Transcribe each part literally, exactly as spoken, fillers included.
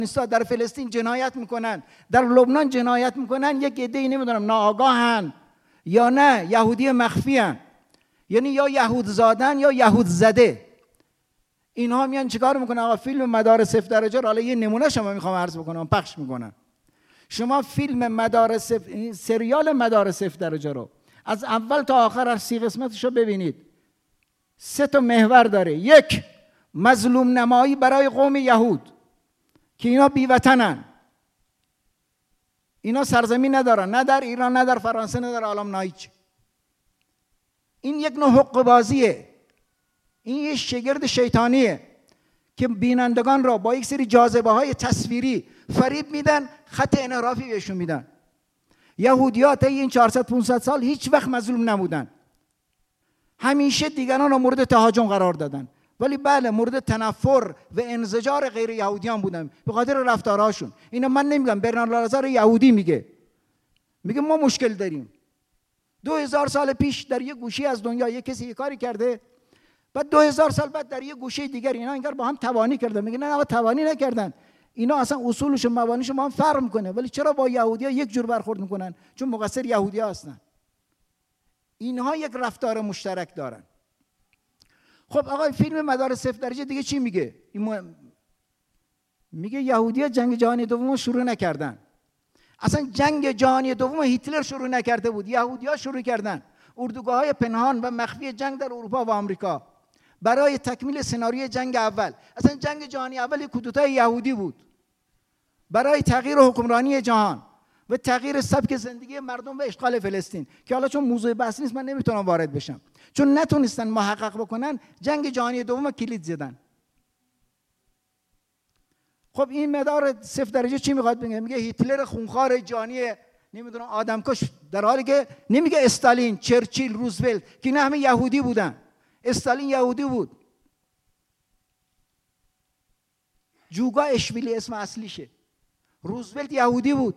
در فلسطین جنایت میکنن، در لبنان جنایت میکنن، یک عده‌ای نمیدونم ناآگاهن یا نه یهودی مخفی هن، یعنی یا یهود زادن یا یهود زده. اینها میان چیکار میکنن؟ آقا فیلم مدار صفر درجه رو، حالا یه نمونه شما میخوام عرض بکنم، پخش میکنن. شما فیلم مدار صفر، سریال مدار صفر درجه رو از اول تا آخر هر سی قسمتش رو ببینید. سه تا محور داره. یک، مظلوم نمایی برای قوم یهود که اینا بیوطنن، اینا سرزمین ندارن، نه در ایران نه در فرانسه نه در عالم نایچ. این یک نوع حق بازیه، این یک شگرد شیطانیه که بینندگان را با یک سری جاذبه های تصویری فریب میدن، خط انحرافی بهشون میدن. یهودی‌ها طی این چهارصد پانصد سال هیچ وقت مظلوم نبودن، همیشه دیگران را مورد تهاجم قرار دادن، ولی بله مورد تنفر و انزجار غیر یهودیان بودن به خاطر رفتارهاشون. اینا من نمیگم، برنارد لازار یهودی میگه، میگه ما مشکل داریم. دو هزار سال پیش در یک گوشه از دنیا یک کسی یک کاری کرده، بعد دو هزار سال بعد در یک گوشه دیگر اینا انگار با هم تبانی کردن. میگه نه، تبانی نکردن، اینا اصلا اصولش و مبانیش با هم فرق میکنه، ولی چرا با یهودی‌ها یک جور برخورد میکنن؟ چون مقصر یهودی‌ها هستن. اینها یک رفتار مشترک دارن. خب آقا فیلم مدار صفر درجه دیگه چی میگه؟ این میگه یهودی‌ها جنگ جهانی دوم شروع نکردن. اصلا جنگ جهانی دوم هیتلر شروع نکرده بود، یهودی‌ها شروع کردن. اردوگاه‌های پنهان و مخفی جنگ در اروپا و آمریکا برای تکمیل سناریوی جنگ اول. اصلا جنگ جهانی اول کودتای یهودی بود برای تغییر حکمرانی جهان و تغییر سبک زندگی مردم و اشغال فلسطین، که حالا چون موضوع بحث نیست من نمیتونم وارد بشم، چون نتونستن محقق بکنن جنگ جهانی دوم کلید زدن. خب این مدار صفر درجه چی میخواد بگه؟ میگه هیتلر خونخوار جهانی نمیدونم آدمکش، در حالی که نمیگه استالین، چرچیل، روزولت که اینا همه یهودی بودن. استالین یهودی بود، جوگا اشویلی اسم اصلیشه، روزولت یهودی بود.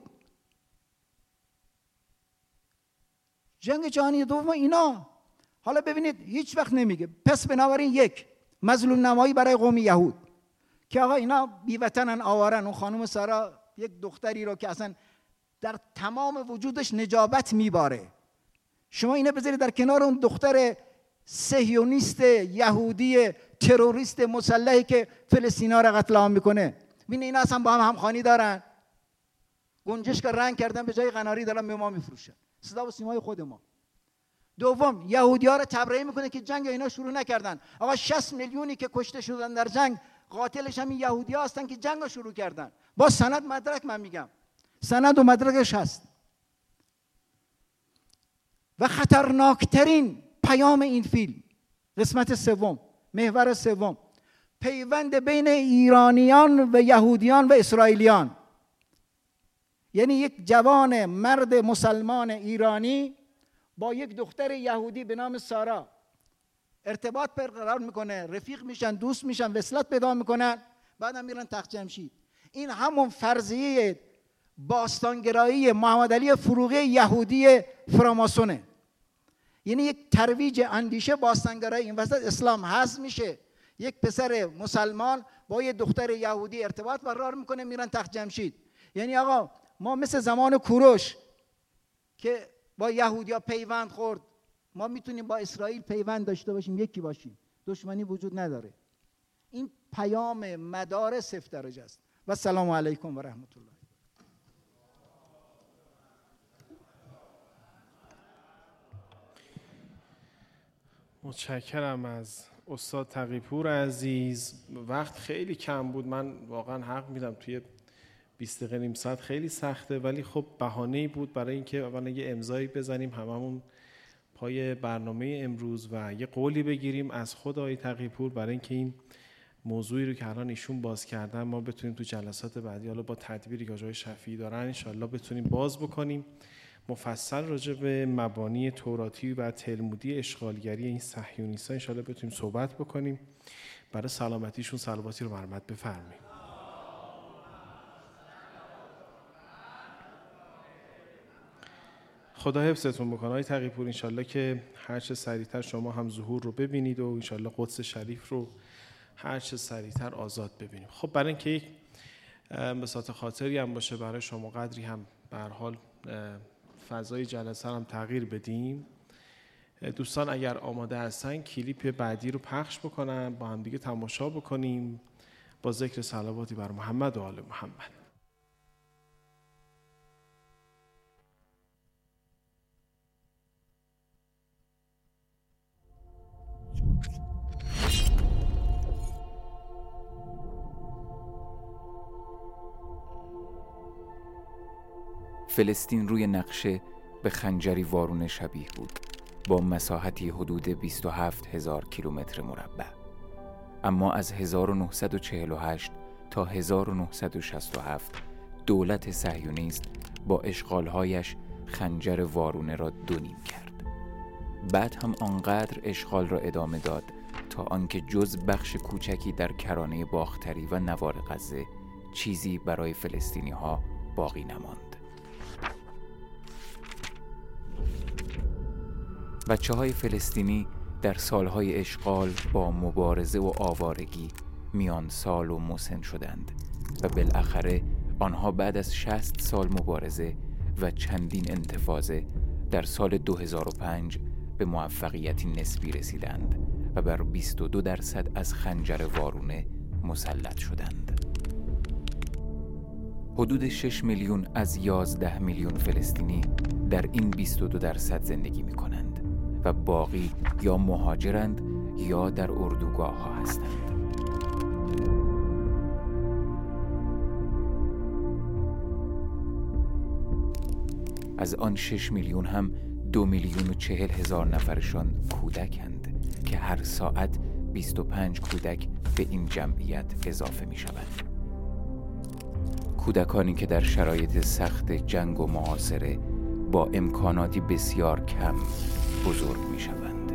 جنگ جهانی دوم اینا. حالا ببینید هیچ وقت نمیگه. پس بنابراین یک، مظلوم نمایی برای قوم یهود که آقا اینا بیوطنن، آوارن. اون خانم سارا یک دختری رو که اصلا در تمام وجودش نجابت میباره، شما اینا بذارید در کنار اون دختر صهیونیست یهودی تروریست مسلحی که فلسطینی‌ها را قتل عام میکنه، ببین اینا اصلا با هم همخوانی دارن. گنجشک رنگ کردن به جای قناری دارن به ما میفروشن، صدا و سیمای خود ما. دوم، یهودی‌ها را تبرئه میکنه که جنگ اینا شروع نکردن. آقا شصت میلیونی که کشته شدن در جنگ، قاتلش همین یهودی‌ها هستن که جنگ رو شروع کردن. با سند مدرک من میگم، سند و مدرکش هست. و خطرناکترین پیام این فیلم، قسمت سوم، محور سوم، پیوند بین ایرانیان و یهودیان و اسرائیلیان. یعنی یک جوان مرد مسلمان ایرانی با یک دختر یهودی به نام سارا ارتباط برقرار میکنه، رفیق میشن، دوست میشن، وصلت پیدا میکنن، بعدم میرن تخت جمشید. این همون فرضیه باستانگرایی محمد علی فروغی یهودی فراماسونه. یعنی یک ترویج اندیشه باستانگرایی. این وسط اسلام حذف میشه، یک پسر مسلمان با یک دختر یهودی ارتباط برقرار میکنه، میرن تخت جمشید. یعنی آقا ما مثل زمان کوروش که با یهودیا پیوند خورد، ما میتونیم با اسرائیل پیوند داشته باشیم، یکی باشیم، دشمنی وجود نداره. این پیام مدار صفر درجه است. و السلام علیکم و رحمت الله. متشکرم از استاد تقی‌پور عزیز. وقت خیلی کم بود، من واقعا حق میدم توی بیست دقیقه نیم ساعت خیلی سخته، ولی خب بهانه‌ای بود برای اینکه اولا یه امضایی بزنیم هممون پای برنامه امروز و یه قولی بگیریم از خود آقای تقی‌پور برای اینکه این موضوعی رو که الان ایشون باز کردن ما بتونیم تو جلسات بعدی حالا با تدبیری که آقای شفیعی دارن ان شاءالله بتونیم باز بکنیم، مفصل راجع به مبانی توراتی و تلمودی اشغالگری این صهیونیست‌ها ان شاءالله بتونیم صحبت بکنیم. برای سلامتیشون صلواتی رو مرحمت بفرمایید. خدا حفظتون بکنه آقای تقی‌پور، انشالله که هر چه سریعتر شما هم ظهور رو ببینید و انشالله قدس شریف رو هر چه سریعتر آزاد ببینیم. خب برای اینکه یک بساط خاطری هم باشه برای شما، قدری هم به هر حال فضای جلسه هم تغییر بدیم. دوستان اگر آماده هستن کلیپ بعدی رو پخش بکنم، با هم دیگه تماشا بکنیم با ذکر صلواتی بر محمد و آل محمد. فلسطین روی نقشه به خنجری وارونه شبیه بود، با مساحتی حدود بیست و هفت هزار کیلومتر مربع. اما از هزار و نهصد و چهل و هشت تا هزار و نهصد و شصت و هفت دولت صهیونیست با اشغالهایش خنجر وارونه را دو نیم کرد. بعد هم آنقدر اشغال را ادامه داد تا آنکه جز بخش کوچکی در کرانه باختری و نوار غزه چیزی برای فلسطینی ها باقی نماند. بچه های فلسطینی در سالهای اشغال با مبارزه و آوارگی میان سال و مسن شدند و بالاخره آنها بعد از شصت سال مبارزه و چندین انتفاضه در سال دو هزار و پنج به موفقیتی نسبی رسیدند و بر بیست و دو درصد از خنجر وارونه مسلط شدند. حدود شش میلیون از یازده میلیون فلسطینی در این بیست و دو درصد زندگی می کنند و باقی یا مهاجرند یا در اردوگاه ها هستند. از آن شش میلیون هم دو میلیون و چهل هزار نفرشان کودکند که هر ساعت بیست و پنج کودک به این جمعیت اضافه می شود. کودکانی که در شرایط سخت جنگ و محاصره با امکاناتی بسیار کم بزرگ می شوند.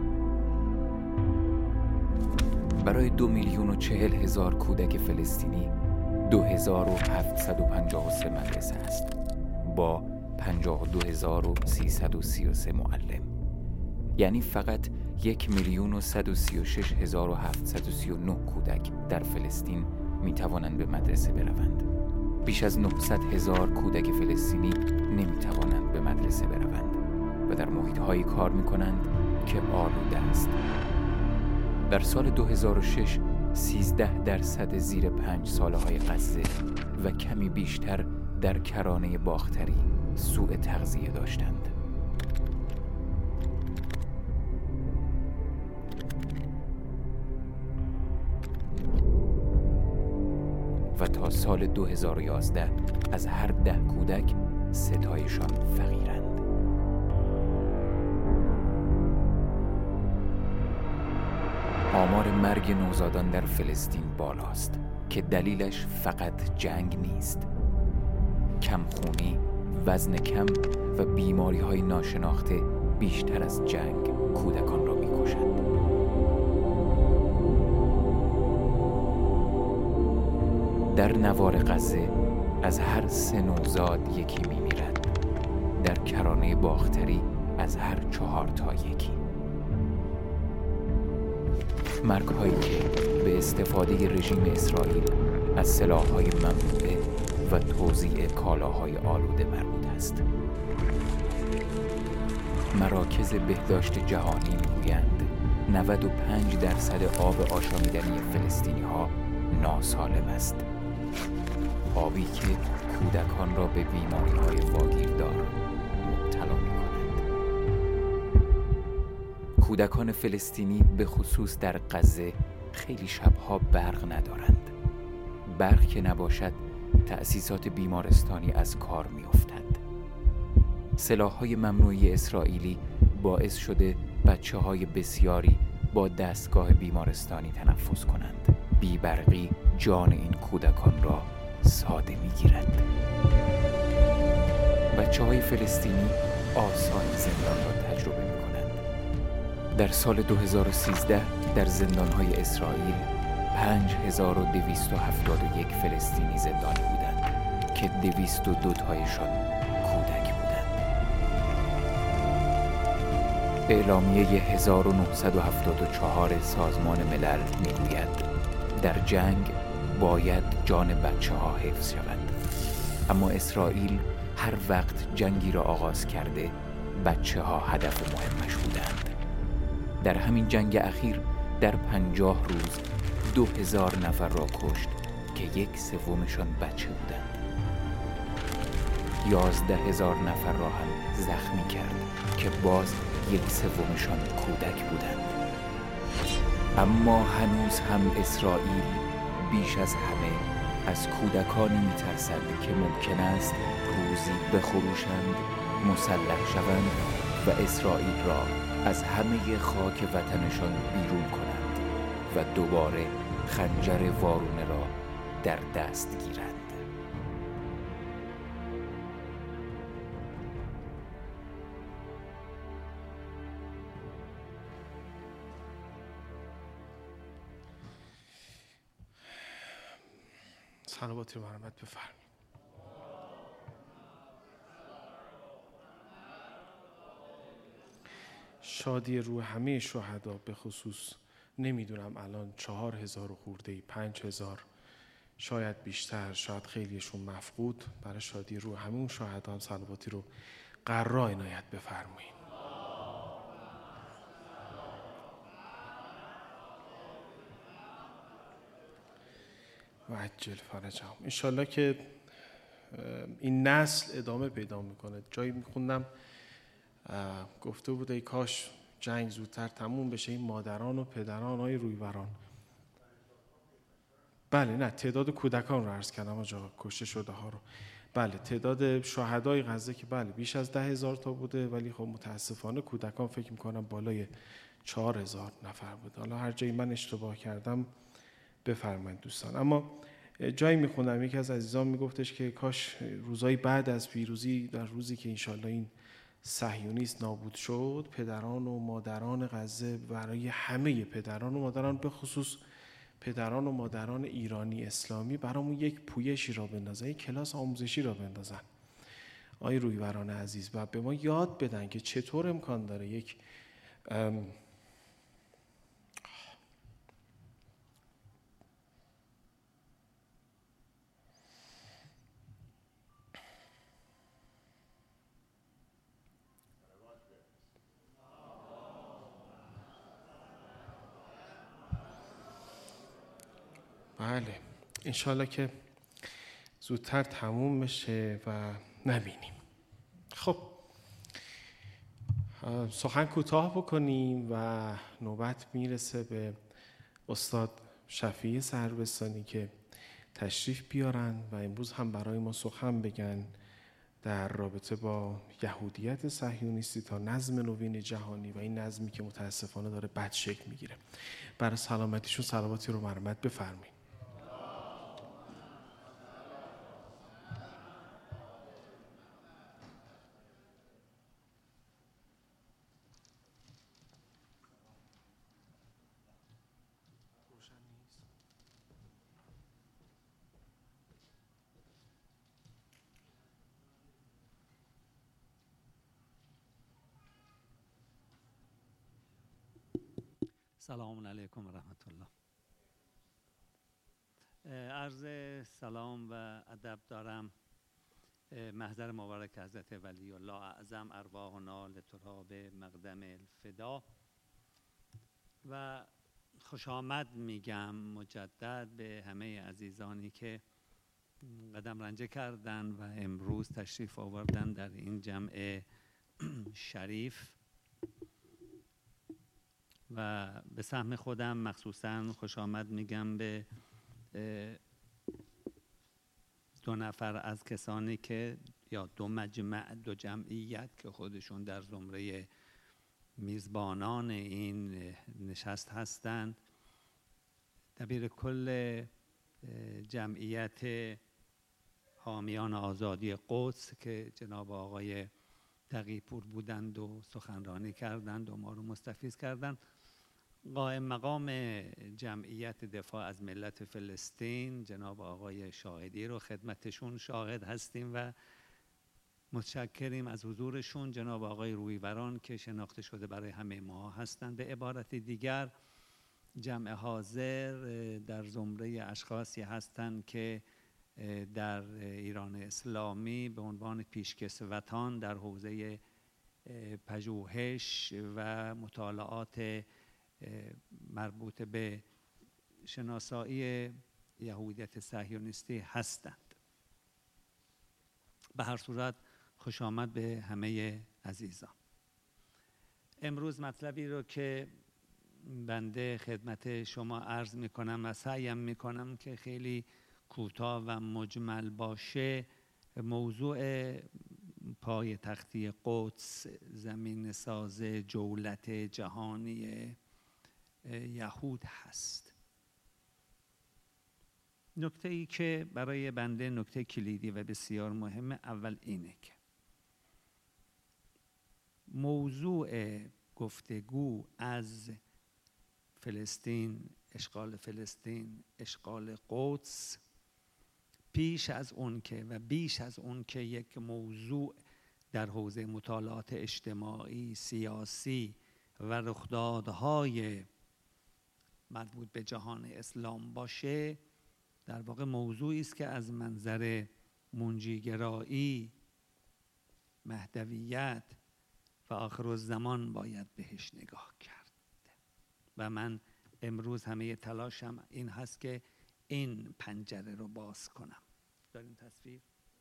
برای دو میلیون و چهل هزار کودک فلسطینی دو هزار و هفتصد و پنجاه و سه مدرسه است با پنجاه و دو هزار و سیصد و سی و سه معلم. یعنی فقط یک میلیون و صد و سی و شش هزار و هفتصد و سی و نه کودک در فلسطین می توانند به مدرسه بروند. بیش از نهصد هزار کودک فلسطینی نمی توانند به مدرسه بروند و در محیط‌هایی کار می‌کنند که آلوده است. در سال دو هزار و شش سیزده درصد زیر پنج ساله‌های غزه و کمی بیشتر در کرانه باختری سوء تغذیه داشتند. و تا سال دو هزار و یازده از هر ده کودک سه تایشان فقیرند. آمار مرگ نوزادان در فلسطین بالاست که دلیلش فقط جنگ نیست. کمخونی، وزن کم و بیماری‌های ناشناخته بیشتر از جنگ کودکان را می‌کشند. در نوار غزه از هر سه نوزاد یکی می‌میرد. در کرانه باختری از هر چهار تا یکی. مرگ‌هایی که به استفاده رژیم اسرائیل از سلاح‌های ممنوعه و توزیع کالاهای آلوده مربوط است. مراکز بهداشت جهانی می‌گویند نود و پنج درصد آب آشامیدنی فلسطینی‌ها ناسالم است. آبی که کودکان را به بیماری‌های واگیردار مبتلا می‌کند. کودکان فلسطینی به خصوص در غزه خیلی شبها برق ندارند. برق که نباشد تأسیسات بیمارستانی از کار می‌افتد. سلاح‌های ممنوعه اسرائیلی باعث شده بچه‌های بسیاری با دستگاه بیمارستانی تنفس کنند. بی‌برقی جان این کودکان را ساده می‌گیرد. بچه‌های فلسطینی آسانی زندان را تجربه می‌کنند. در سال دو هزار و سیزده در زندان‌های اسرائیل پنج هزار و دویست و هفتاد و یک فلسطینی زندانی بودند که دویست و دو تایشان کودک بودند. اعلامیه هزار و نهصد و هفتاد و چهار سازمان ملل می‌گوید در جنگ باید جان بچه ها حفظ شود. اما اسرائیل هر وقت جنگی را آغاز کرده بچه ها هدف مهمش بودند. در همین جنگ اخیر در پنجاه روز دو هزار نفر را کشت که یک سومشان بچه بودند. یازده هزار نفر را هم زخمی کرد که باز یک سومشان کودک بودند. اما هنوز هم اسرائیل بیش از همه از کودکانی می‌ترسد که ممکن است روزی بخروشند، مسلح شوند و اسرائیل را از همه خاک وطنشان بیرون کنند و دوباره خنجر وارونه را در دست گیرند. صلواتی رو مرحمت بفرمایید. شادی روح همه شهدا، به خصوص نمیدونم الان چهار هزار و خورده ای، پنج هزار، شاید بیشتر، شاید خیلیشون مفقود. برای شادی روح همه اون شهدا هم صلواتی رو قرار عنایت بفرمایید. و عجل فرجهم. انشالله که این نسل ادامه پیدا میکنه. جایی میخوندم گفته بود ای کاش جنگ زودتر تموم بشه، این مادران و پدران های رویوران. بله نه تعداد کودکان رو عرض کردم آجا، کشته شده ها رو. بله تعداد شهدای غزه که بله بیش از ده هزار تا بوده، ولی خب متاسفانه کودکان فکر میکنم بالای چهار هزار نفر بوده. حالا هر جایی من اشتباه کردم بفرمایید دوستان. اما جایی میخوندم یکی از عزیزان میگفتش که کاش روزای بعد از پیروزی، در روزی که انشالله این صهیونیست نابود شد، پدران و مادران غزه، برای همه پدران و مادران، به خصوص پدران و مادران ایرانی اسلامی، برامون یک پویشی را بندازن، یک کلاس آموزشی را بندازن آی رویوران عزیز، و به ما یاد بدن که چطور امکان داره یک بله انشالله که زودتر تموم بشه و نبینیم. خب سخن کوتاه بکنیم و نوبت میرسه به استاد شفیع سربستانی که تشریف بیارن و امروز هم برای ما سخن بگن در رابطه با یهودیت صهیونیستی تا نظم نوین جهانی و این نظمی که متاسفانه داره بد شکل میگیره. برای سلامتیشون صلواتی رو مرحمت بفرمایید. سلام علیکم و رحمت الله. عرض سلام و ادب دارم محضر مبارک حضرت ولی الله اعظم، ارواحنا لتراب مقدم الفدا، و خوش آمد میگم مجدد به همه عزیزانی که قدم رنجه کردن و امروز تشریف آوردن در این جمع شریف، و به سهم خودم مخصوصاً خوش آمد میگم به دو نفر از کسانی که یا دو مجمع دو جمعیت که خودشون در زمره میزبانان این نشست هستند. دبیر کل جمعیت حامیان آزادی قدس که جناب آقای تقی‌پور بودند و سخنرانی کردند و ما رو مستفیض کردند. قائم مقام جمعیت دفاع از ملت فلسطین جناب آقای شاهدی رو خدمتشون شاهد هستیم و متشکریم از حضورشون. جناب آقای رویوران که شناخته شده برای همه ما هستند. به عبارت دیگر جمع حاضر در زمره اشخاصی هستند که در ایران اسلامی به عنوان پیشکسوتان در حوزه پژوهش و مطالعات مربوط به شناسایی یهودیت صهیونیستی هستند. به هر صورت خوش آمد به همه عزیزان. امروز مطلبی رو که بنده خدمت شما عرض میکنم و سعیم میکنم که خیلی کوتاه و مجمل باشه، موضوع پای تختی قدس، زمین ساز جولت جهانی یهود هست. نکته ای که برای بنده نکته کلیدی و بسیار مهمه، اول اینه که موضوع گفتگو از فلسطین، اشغال فلسطین، اشغال قدس، پیش از اون که و بیش از اون که یک موضوع در حوزه مطالعات اجتماعی، سیاسی و رخدادهای مربوط به جهان اسلام باشه، در واقع موضوعی است که از منظر منجیگرایی، مهدویت و آخرالزمان باید بهش نگاه کرد. و من امروز همه تلاشم این هست که این پنجره رو باز کنم. داریم تصویر؟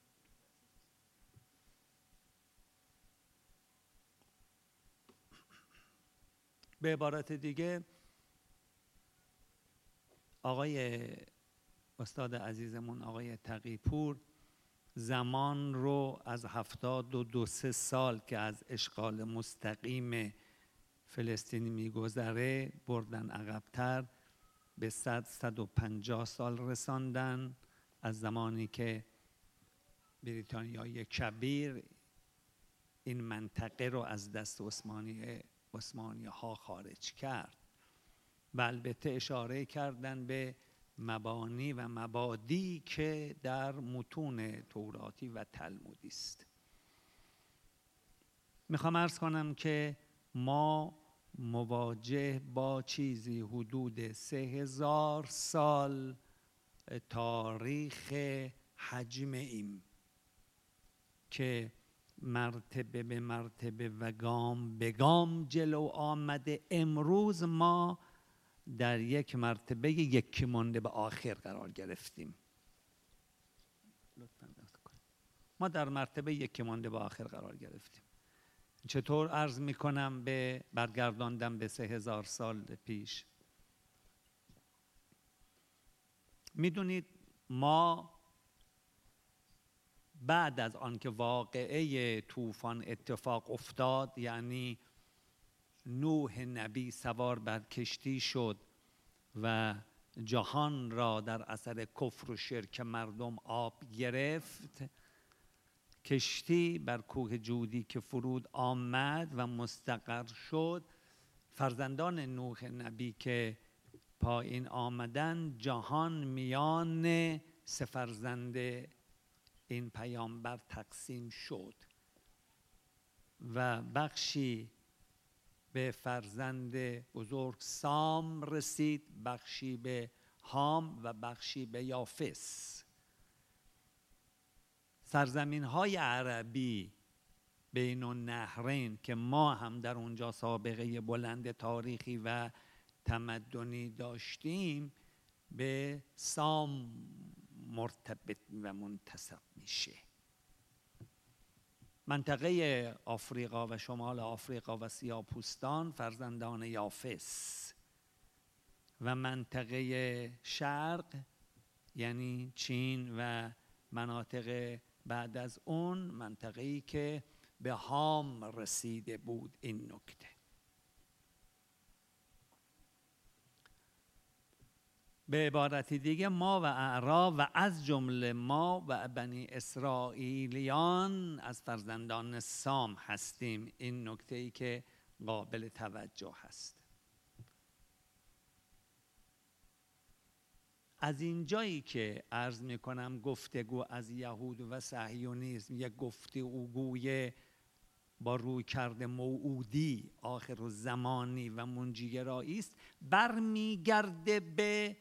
به عبارت دیگه، آقای استاد عزیزمون آقای تقی‌پور زمان رو از هفتاد و دو سه سال که از اشغال مستقیم فلسطینی میگذره بردن عقب‌تر، به صد صد و پنجاه سال رساندن از زمانی که بریتانیای کبیر این منطقه رو از دست عثمانی عثمانی ها خارج کرد. و البته اشاره کردن به مبانی و مبادی که در متون توراتی و تلمودی است. میخوام عرض کنم که ما مواجه با چیزی حدود سه هزار سال تاریخ حجم ایم که مرتبه به مرتبه و گام به گام جلو آمده. امروز ما در یک مرتبه یکی مانده به آخر قرار گرفتیم. ما در مرتبه یکی مانده به آخر قرار گرفتیم. چطور عرض میکنم به برگرداندم به سه هزار سال پیش؟ میدونید ما بعد از آنکه واقعه طوفان اتفاق افتاد، یعنی نوح نبی سوار بر کشتی شد و جهان را در اثر کفر و شرک مردم آب گرفت، کشتی بر کوه جودی که فرود آمد و مستقر شد، فرزندان نوح نبی که پایین آمدن، جهان میان سه فرزند این پیامبر تقسیم شد و بخشی به فرزند بزرگ سام رسید، بخشی به هام و بخشی به یافس. سرزمین های عربی بین النهرین که ما هم در اونجا سابقه بلند تاریخی و تمدنی داشتیم، به سام مرتبط و منتسب میشه. منطقه آفریقا و شمال آفریقا و سیاه‌پوستان فرزندان یافس و منطقه شرق یعنی چین و مناطق بعد از اون منطقه‌ای که به هام رسیده بود. این نکته به عبارت دیگه ما و اعراب و از جمله ما و بنی اسرائیلیان از فرزندان سام هستیم. این نکته‌ای که قابل توجه هست. از این جایی که عرض میکنم گفتگو از یهود و صهیونیسم یک گفتگوی با رویکرد موعودی آخر الزمانی و منجیگرایی است، برمیگرده به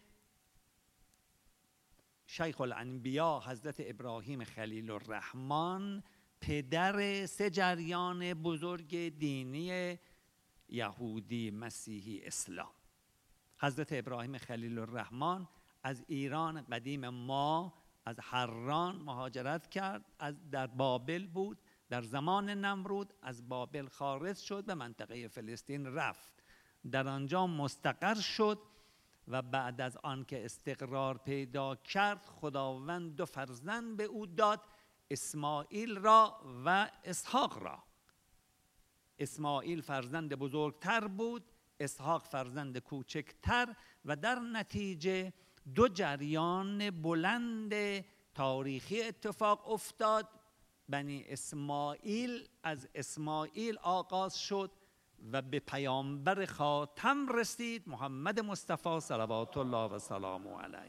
شیخ الانبیا حضرت ابراهیم خلیل الرحمن، پدر سه جریان بزرگ دینی یهودی، مسیحی، اسلام. حضرت ابراهیم خلیل الرحمن از ایران قدیم ما، از حران مهاجرت کرد، از در بابل بود، در زمان نمرود از بابل خارج شد، به منطقه فلسطین رفت، در آنجا مستقر شد و بعد از آن که استقرار پیدا کرد خداوند دو فرزند به او داد، اسماعیل را و اسحاق را. اسماعیل فرزند بزرگتر بود، اسحاق فرزند کوچکتر، و در نتیجه دو جریان بلند تاریخی اتفاق افتاد. بنی اسماعیل از اسماعیل آغاز شد و به پیامبر خاتم رسید، محمد مصطفی صلوات الله و سلامه علیه.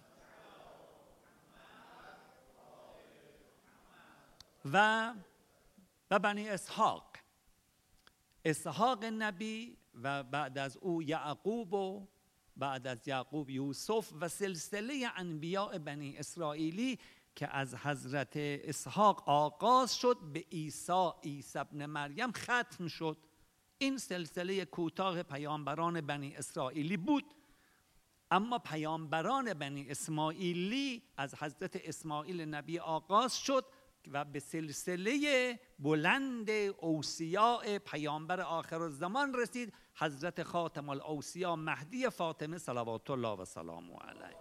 و و بنی اسحاق، اسحاق نبی و بعد از او یعقوب و بعد از یعقوب یوسف و سلسله انبیاء بنی اسرائیلی که از حضرت اسحاق آغاز شد به عیسی، عیسی ابن مریم ختم شد. این سلسله کوتاه پیامبران بنی اسرائیلی بود. اما پیامبران بنی اسماعیلی از حضرت اسماعیل نبی آغاز شد و به سلسله بلند اوصیاء پیامبر آخر الزمان رسید، حضرت خاتم الاوصیاء مهدی فاطمه صلوات الله و سلامه علیه.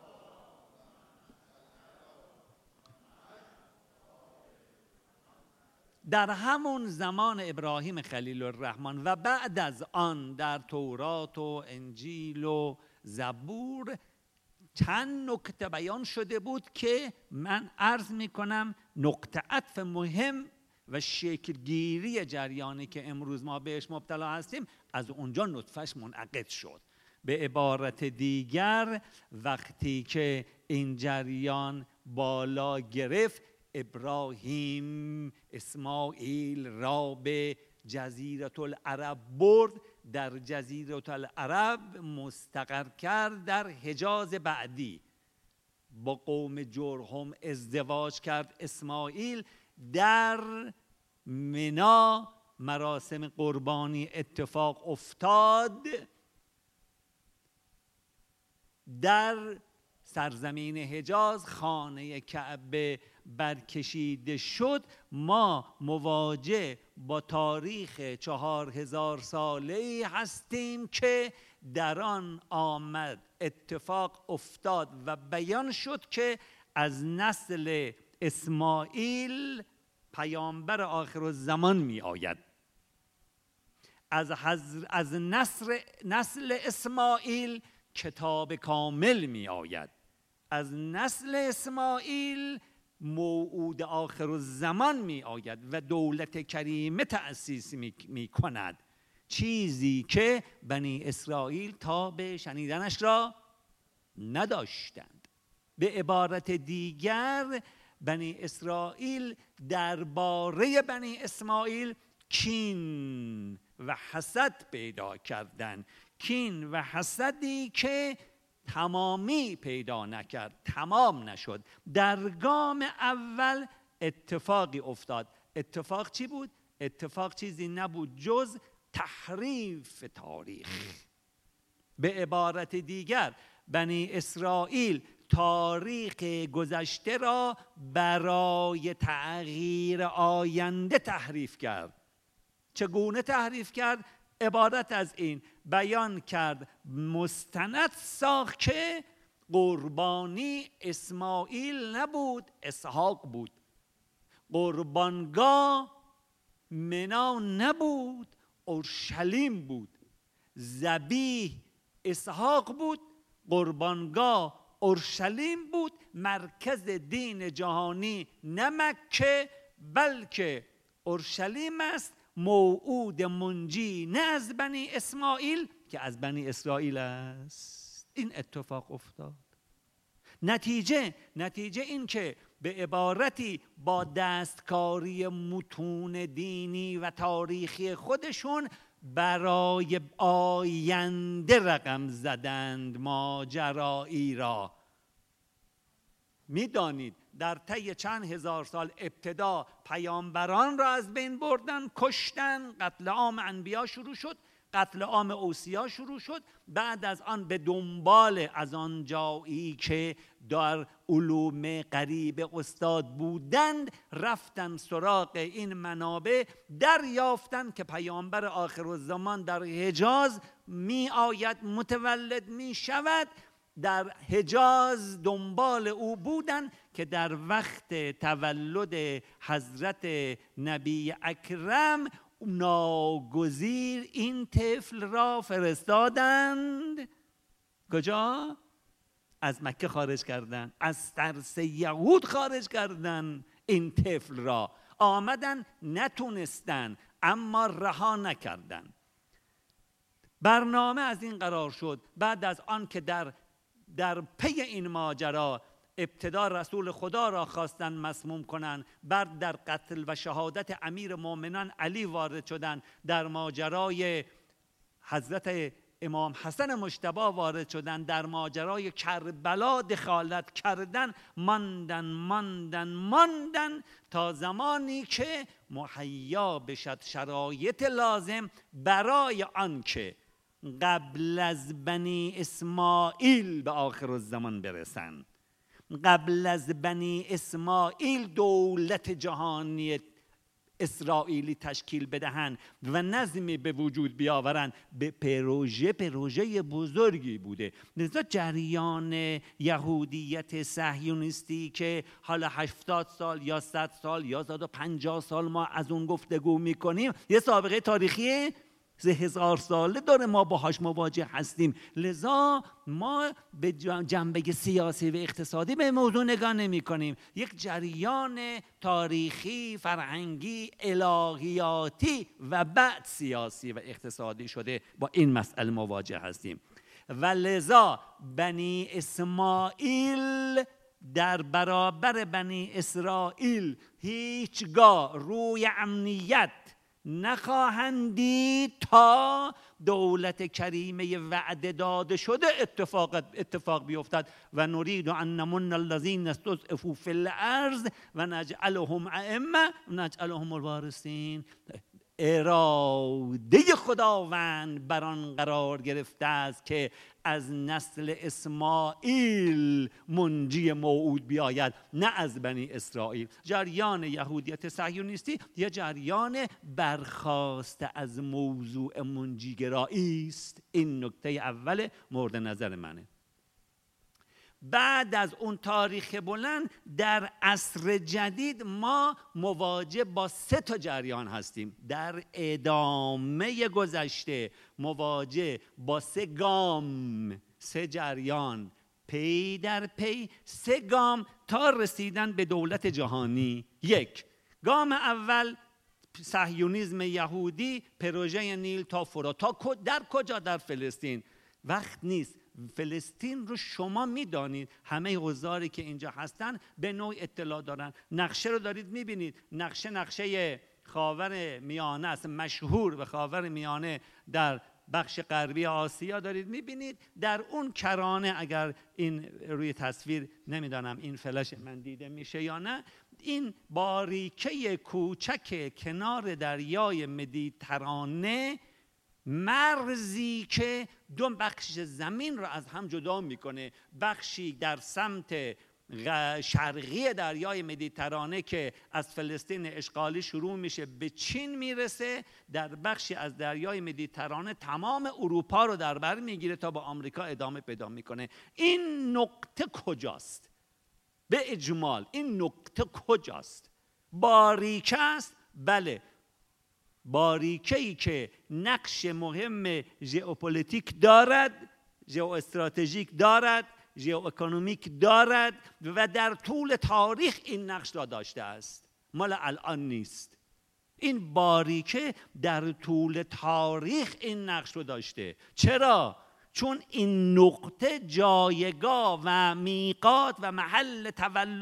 در همون زمان ابراهیم خلیل الرحمن و بعد از آن در تورات و انجیل و زبور چند نکته بیان شده بود که من عرض می کنم نقطه عطف مهم و شکلگیری جریانی که امروز ما بهش مبتلا هستیم از اونجا نطفش منعقد شد. به عبارت دیگر وقتی که این جریان بالا گرفت، ابراهیم اسماعیل را به جزیره العرب برد، در جزیره العرب مستقر کرد، در حجاز بعدی با قوم جرهم ازدواج کرد اسماعیل، در منی مراسم قربانی اتفاق افتاد، در سرزمین حجاز خانه کعبه برکشیده شد. ما مواجه با تاریخ چهار هزار ساله‌ای هستیم که در آن آمد اتفاق افتاد و بیان شد که از نسل اسماعیل پیامبر آخر الزمان می آید، از, حضر از نسل, نسل اسماعیل کتاب کامل می آید، از نسل اسماعیل موعود آخر الزمان می آید و دولت کریمه تأسیس می, می کند، چیزی که بنی اسرائیل تا به شنیدنش را نداشتند. به عبارت دیگر بنی اسرائیل درباره بنی اسماعیل کین و حسد پیدا کردند، کین و حسدی که تمامی پیدا نکرد، تمام نشد. در گام اول اتفاقی افتاد. اتفاق چی بود؟ اتفاق چیزی نبود جز تحریف تاریخ. به عبارت دیگر بنی اسرائیل تاریخ گذشته را برای تغییر آینده تحریف کرد. چگونه تحریف کرد؟ عبارت از این بیان کرد، مستند ساخت که قربانی اسماعیل نبود، اسحاق بود. قربانگاه منا نبود، اورشلیم بود. ذبیح اسحاق بود، قربانگاه اورشلیم بود. مرکز دین جهانی نه مکه بلکه اورشلیم است. موعود منجی نه از بنی اسماعیل که از بنی اسرائیل است. این اتفاق افتاد. نتیجه نتیجه این که به عبارتی با دستکاری متون دینی و تاریخی خودشون برای آینده رقم زدند ماجرایی را. میدانید در طی چند هزار سال ابتدا پیامبران را از بین بردن، کشتن، قتل عام انبیا شروع شد، قتل عام اوصیا شروع شد. بعد از آن به دنبال از آن جایی که در علوم غریب استاد بودند رفتن سراغ این منابع، دریافتند که پیامبر آخرالزمان در حجاز می آید، متولد می شود. در حجاز دنبال او بودن که در وقت تولد حضرت نبی اکرم ناگزیر این طفل را فرستادند کجا؟ از مکه خارج کردند، از ترس یهود خارج کردند. این طفل را آمدن، نتونستن اما رها نکردن. برنامه از این قرار شد بعد از آن که در در پی این ماجرا ابتدا رسول خدا را خواستن مسموم کنند، بعد در قتل و شهادت امیر مؤمنان علی وارد شدند، در ماجرای حضرت امام حسن مجتبی وارد شدند، در ماجرای کربلا دخالت کردن، ماندن ماندن ماندن تا زمانی که مهیا بشد شرایط لازم برای آنکه قبل از بنی اسماعیل به آخر الزمان برسند، قبل از بنی اسماعیل دولت جهانی اسرائیلی تشکیل بدهند و نظمی به وجود بیاورند. به پروژه پروژه بزرگی بوده. لذا جریان یهودیت صهیونیستی که حالا هشتاد سال یا صد سال یا صد و پنجاه سال ما از اون گفتگو میکنیم، یه سابقه تاریخی سه هزار ساله داره ما باهاش مواجه هستیم. لذا ما به جنبه سیاسی و اقتصادی به موضوع نگاه نمی کنیم. یک جریان تاریخی، فرهنگی، الهیاتی و بعد سیاسی و اقتصادی شده با این مسئله مواجه هستیم. و لذا بنی اسماعیل در برابر بنی اسرائیل هیچگاه روی امنیت نخواهند دید تا دولت کریمه وعده داده شده اتفاق اتفاق بیفتد. و نرید ان نمن الذین استضعفوا فی الارض و نجعلهم ائمه و نجعلهم الوارثین. اراده خداوند بر آن قرار گرفته است که از نسل اسماعیل منجی موعود بیاید، نه از بنی اسرائیل. جریان یهودیت صهیونیستی یه جریان برخاسته از موضوع منجیگرایی است. این نکته اول مورد نظر منه. بعد از اون تاریخ بلند در عصر جدید ما مواجه با سه تا جریان هستیم. در ادامه گذشته مواجه با سه گام، سه جریان پی در پی، سه گام تا رسیدن به دولت جهانی. یک گام اول صهیونیسم یهودی، پروژه نیل تا فرات. تا در کجا؟ در فلسطین. وقت نیست. فلسطین رو شما میدانید، همه حضاری که اینجا هستن به نوع اطلاع دارن. نقشه رو دارید میبینید. نقشه نقشه خاور میانه است، مشهور به خاور میانه در بخش غربی آسیا دارید میبینید. در اون کرانه، اگر این روی تصویر نمیدانم این فلش من دیده میشه یا نه، این باریکه کوچک کنار دریای مدیترانه، مرزی که دو بخش زمین را از هم جدا میکنه. بخشی در سمت شرقی دریای مدیترانه که از فلسطین اشغالی شروع میشه به چین میرسه، در بخشی از دریای مدیترانه تمام اروپا رو در بر میگیره تا با آمریکا ادامه پیدا میکنه. این نقطه کجاست؟ به اجمال این نقطه کجاست؟ باریکه است؟ بله، باریکه‌ای که نقش مهم ژئوپلیتیک دارد، ژئواستراتژیک دارد، ژئواکونومیک دارد و در طول تاریخ این نقش را داشته است، مال الان نیست. این باریکه در طول تاریخ این نقش رو داشته. چرا؟ چون این نقطه جایگاه و میقات و محل تولد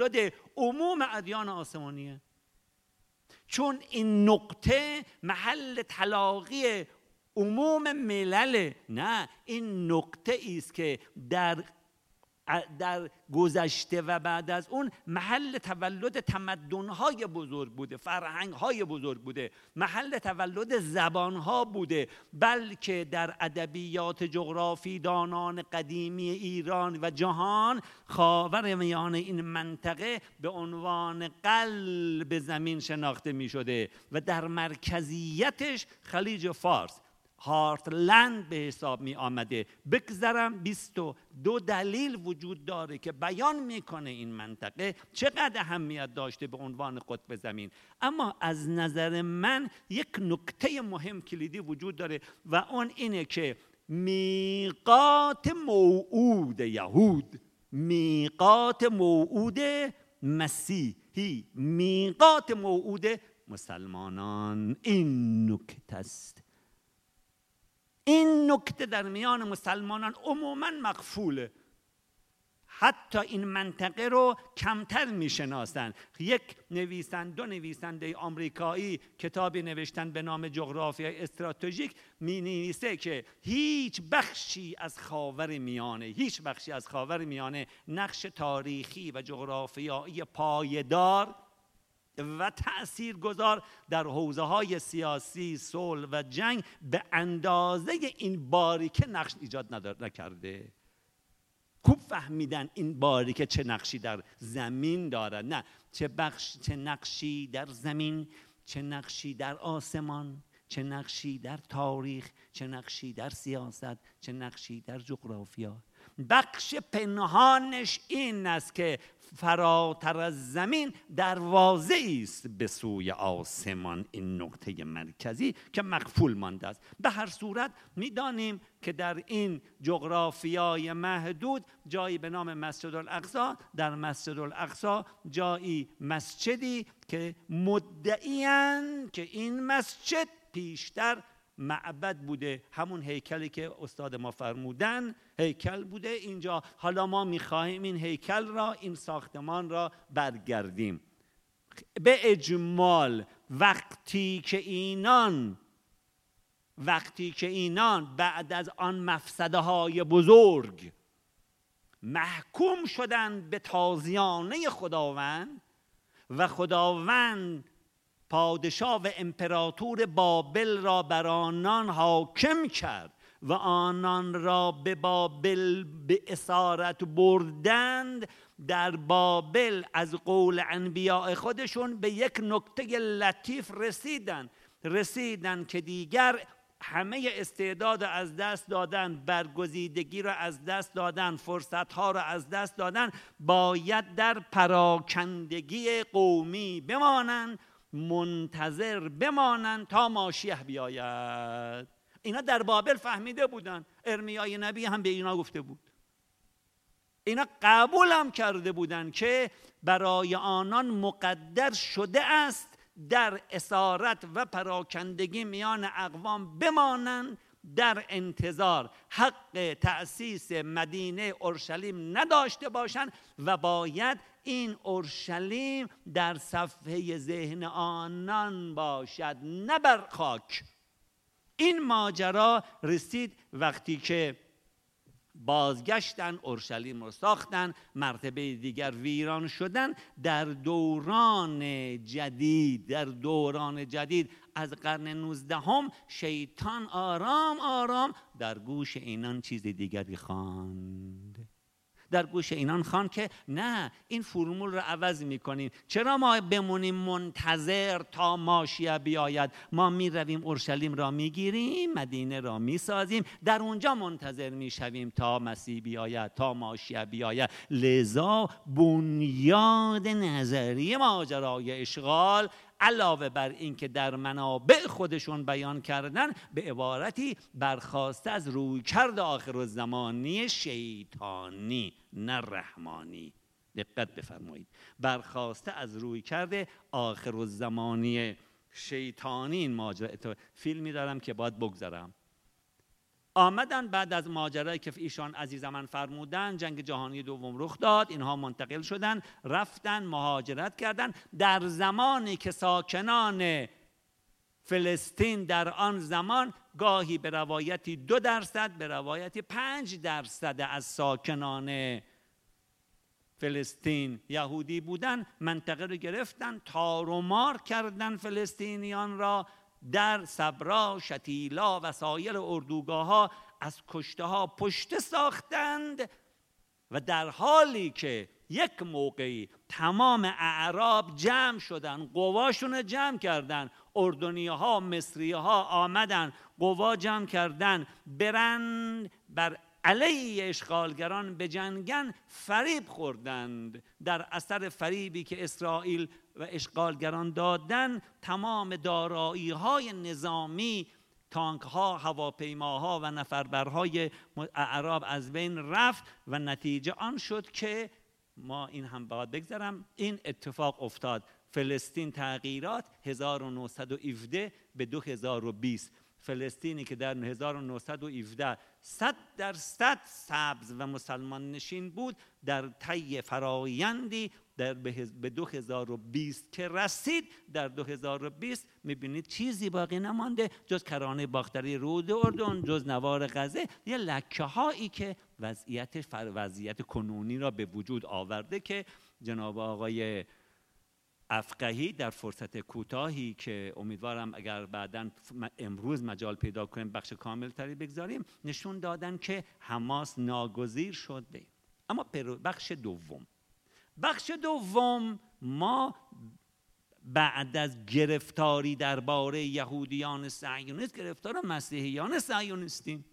عموم ادیان آسمانیه، چون این نقطه محل تلاقی عموم ملل. نه، این نقطه است که در در گذشته و بعد از اون محل تولد تمدن‌های بزرگ بوده، فرهنگ‌های بزرگ بوده، محل تولد زبان‌ها بوده، بلکه در ادبیات جغرافی دانان قدیمی ایران و جهان خاورمیانه این منطقه به عنوان قلب زمین شناخته می‌شده و در مرکزیتش خلیج فارس، هارتلند به حساب می آمده. بگذرم بیست و دو دلیل وجود داره که بیان میکنه این منطقه چقدر اهمیت داشته به عنوان قطب زمین. اما از نظر من یک نکته مهم کلیدی وجود داره و اون اینه که میقات موعود یهود، میقات موعود مسیحی، میقات موعود مسلمانان این نکته است. این نکته در میان مسلمانان عموماً مغفوله، حتی این منطقه رو کمتر میشناسن. یک نویسنده، دو نویسنده آمریکایی کتابی نوشتن به نام جغرافیای استراتژیک، می نویسه که هیچ بخشی از خاور میانه هیچ بخشی از خاور میانه نقش تاریخی و جغرافیایی پایدار و تأثیرگذار در حوزه‌های سیاسی، صلح و جنگ به اندازه این باریکه نقش ایجاد نکرده. خوب فهمیدن این باریکه چه نقشی در زمین دارد، نه چه بخش چه نقشی در زمین، چه نقشی در آسمان، چه نقشی در تاریخ، چه نقشی در سیاست، چه نقشی در جغرافیا. بخش پنهانش این است که فراتر از زمین دروازه است به سوی آسمان، این نقطه مرکزی که مقفول مانده است. به هر صورت می‌دانیم که در این جغرافیای محدود جایی به نام مسجد الاقصی، در مسجد الاقصی جایی مسجدی که مدعی‌اند که این مسجد پیشتر معبد بوده، همون هیکلی که استاد ما فرمودن هیکل بوده اینجا. حالا ما میخواهیم این هیکل را، این ساختمان را برگردیم. به اجمال وقتی که اینان وقتی که اینان بعد از آن مفسده های بزرگ محکوم شدند به تازیانه خداوند و خداوند پادشاه و امپراتور بابل را بر آنان حاکم کرد و آنان را به بابل به اسارت بردند، در بابل از قول انبیاء خودشون به یک نکته لطیف رسیدن رسیدن که دیگر همه استعداد از دست دادن، برگزیدگی را از دست دادن، فرصتها را از دست دادن، باید در پراکندگی قومی بمانند، منتظر بمانند تا ماشیح بیاید. اینا در بابل فهمیده بودن، ارمیای نبی هم به اینا گفته بود، اینا قبول هم کرده بودن که برای آنان مقدر شده است در اسارت و پراکندگی میان اقوام بمانند، در انتظار حق تأسیس مدینه اورشلیم نداشته باشند و باید این اورشلیم در صفحه ذهن آنان باشد، نه بر خاک. این ماجرا رسید وقتی که بازگشتن، اورشلیم رو ساختن، مرتبه دیگر ویران شدن. در دوران جدید در دوران جدید از قرن نوزدهم شیطان آرام آرام در گوش اینان چیز دیگری خواند. در گوش اینان خوان که نه، این فرمول رو عوض میکنیم. چرا ما بمونیم منتظر تا ماشیه بیاید؟ ما میرویم اورشلیم را میگیریم، مدینه را میسازیم، در اونجا منتظر میشویم تا مسیح بیاید، تا ماشیه بیاید. لذا بنیاد نظری ماجرای اشغال علاوه بر این که در منابع خودشون بیان کردن، به عبارتی برخواسته از رویکرد آخرالزمانی شیطانی نه رحمانی. دقت بفرمایید، برخواسته از رویکرد آخرالزمانی شیطانی این ماجرا. فیلمی دارم که باید بگذارم، آمدن بعد از ماجرایی که ایشان عزیز من فرمودن، جنگ جهانی دوم رخ داد، اینها منتقل شدن، رفتن مهاجرت کردن. در زمانی که ساکنان فلسطین در آن زمان گاهی به روایتی دو درصد به روایتی پنج درصد از ساکنان فلسطین یهودی بودن، منطقه رو گرفتن، تار و مار کردن فلسطینیان را، در صبرا، شتیلا و سایر اردوگاه ها از کشته ها پشته ساختند. و در حالی که یک موقعی تمام اعراب جمع شدن، قواشون جمع کردن، اردنی ها، مصری ها آمدن قوا جمع کردن برن بر علیه اشغالگران بجنگن، فریب خوردند. در اثر فریبی که اسرائیل و اشغالگران دادن، تمام دارایی های نظامی، تانک ها، هواپیماها و نفربرهای اعراب از بین رفت و نتیجه آن شد که ما این هم باید بگذارم این اتفاق افتاد. فلسطین تغییرات هزار و نهصد و هفده به دو هزار و بیست. فلسطینی که در هزار و نهصد و هفده صد درصد سبز و مسلمان نشین بود، در طی فرایندی در به دو هزار و بیست که رسید، در دو هزار و بیست میبینید چیزی باقی نمانده جز کرانه باختری رود اردن، جز نوار غزه، یه لکه هایی که وضعیت فر وضعیت کنونی را به وجود آورده که جناب آقای افقهی در فرصت کوتاهی که امیدوارم اگر بعداً امروز مجال پیدا کنیم بخش کامل تری بگذاریم، نشون دادن که حماس ناگزیر شده. اما بخش دوم بخش دوم ما بعد از گرفتاری درباره یهودیان صهیونیست گرفتار مسیحیان صهیونیستیم.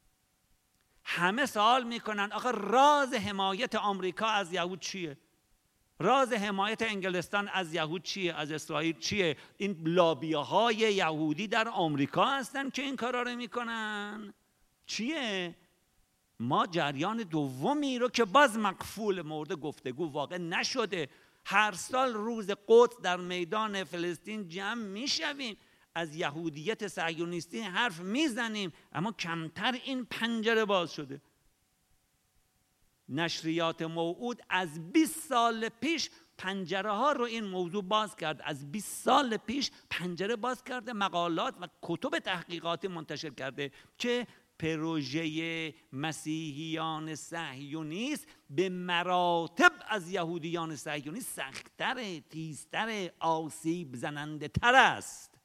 همه سوال میکنن آخه راز حمایت آمریکا از یهود چیه؟ راز حمایت انگلستان از یهود چیه؟ از اسرائیل چیه؟ این لابی‌های یهودی در آمریکا هستن که این کارا رو میکنن. چیه؟ ما جریان دومی رو که باز مقفول مورد گفتگو واقع نشده، هر سال روز قدس در میدان فلسطین جمع میشویم، از یهودیت صهیونیستی حرف میزنیم، اما کمتر این پنجره باز شده. نشریات موعود از بیست سال پیش پنجره ها رو این موضوع باز کرد، از بیست سال پیش پنجره باز کرده، مقالات و کتب تحقیقاتی منتشر کرده که پروژه مسیحیان صهیونیست به مراتب از یهودیان صهیونیست سخت‌تر، تیزتر، آسیب زننده تر است.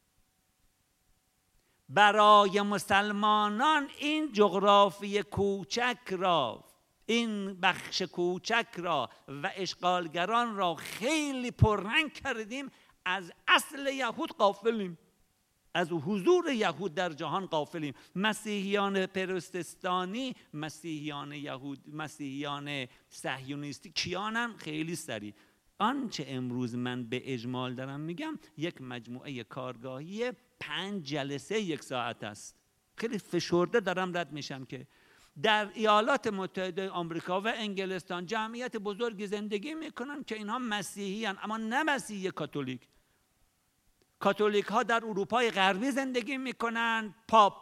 برای مسلمانان این جغرافی کوچک را، این بخش کوچک را و اشغالگران را خیلی پررنگ کردیم، از اصل یهود غافلیم، از حضور یهود در جهان غافلیم. مسیحیان پروتستانی، مسیحیان یهود، مسیحیان صهیونیستی کیانن؟ خیلی سریع. آنچه امروز من به اجمال دارم میگم یک مجموعه کارگاهی پنج جلسه یک ساعت است. خیلی فشرده دارم رد میشم که در ایالات متحده آمریکا و انگلستان جمعیت بزرگی زندگی میکنن که اینها مسیحی هن، اما نه مسیحی کاتولیک. کاتولیک ها در اروپای غربی زندگی میکنن، پاپ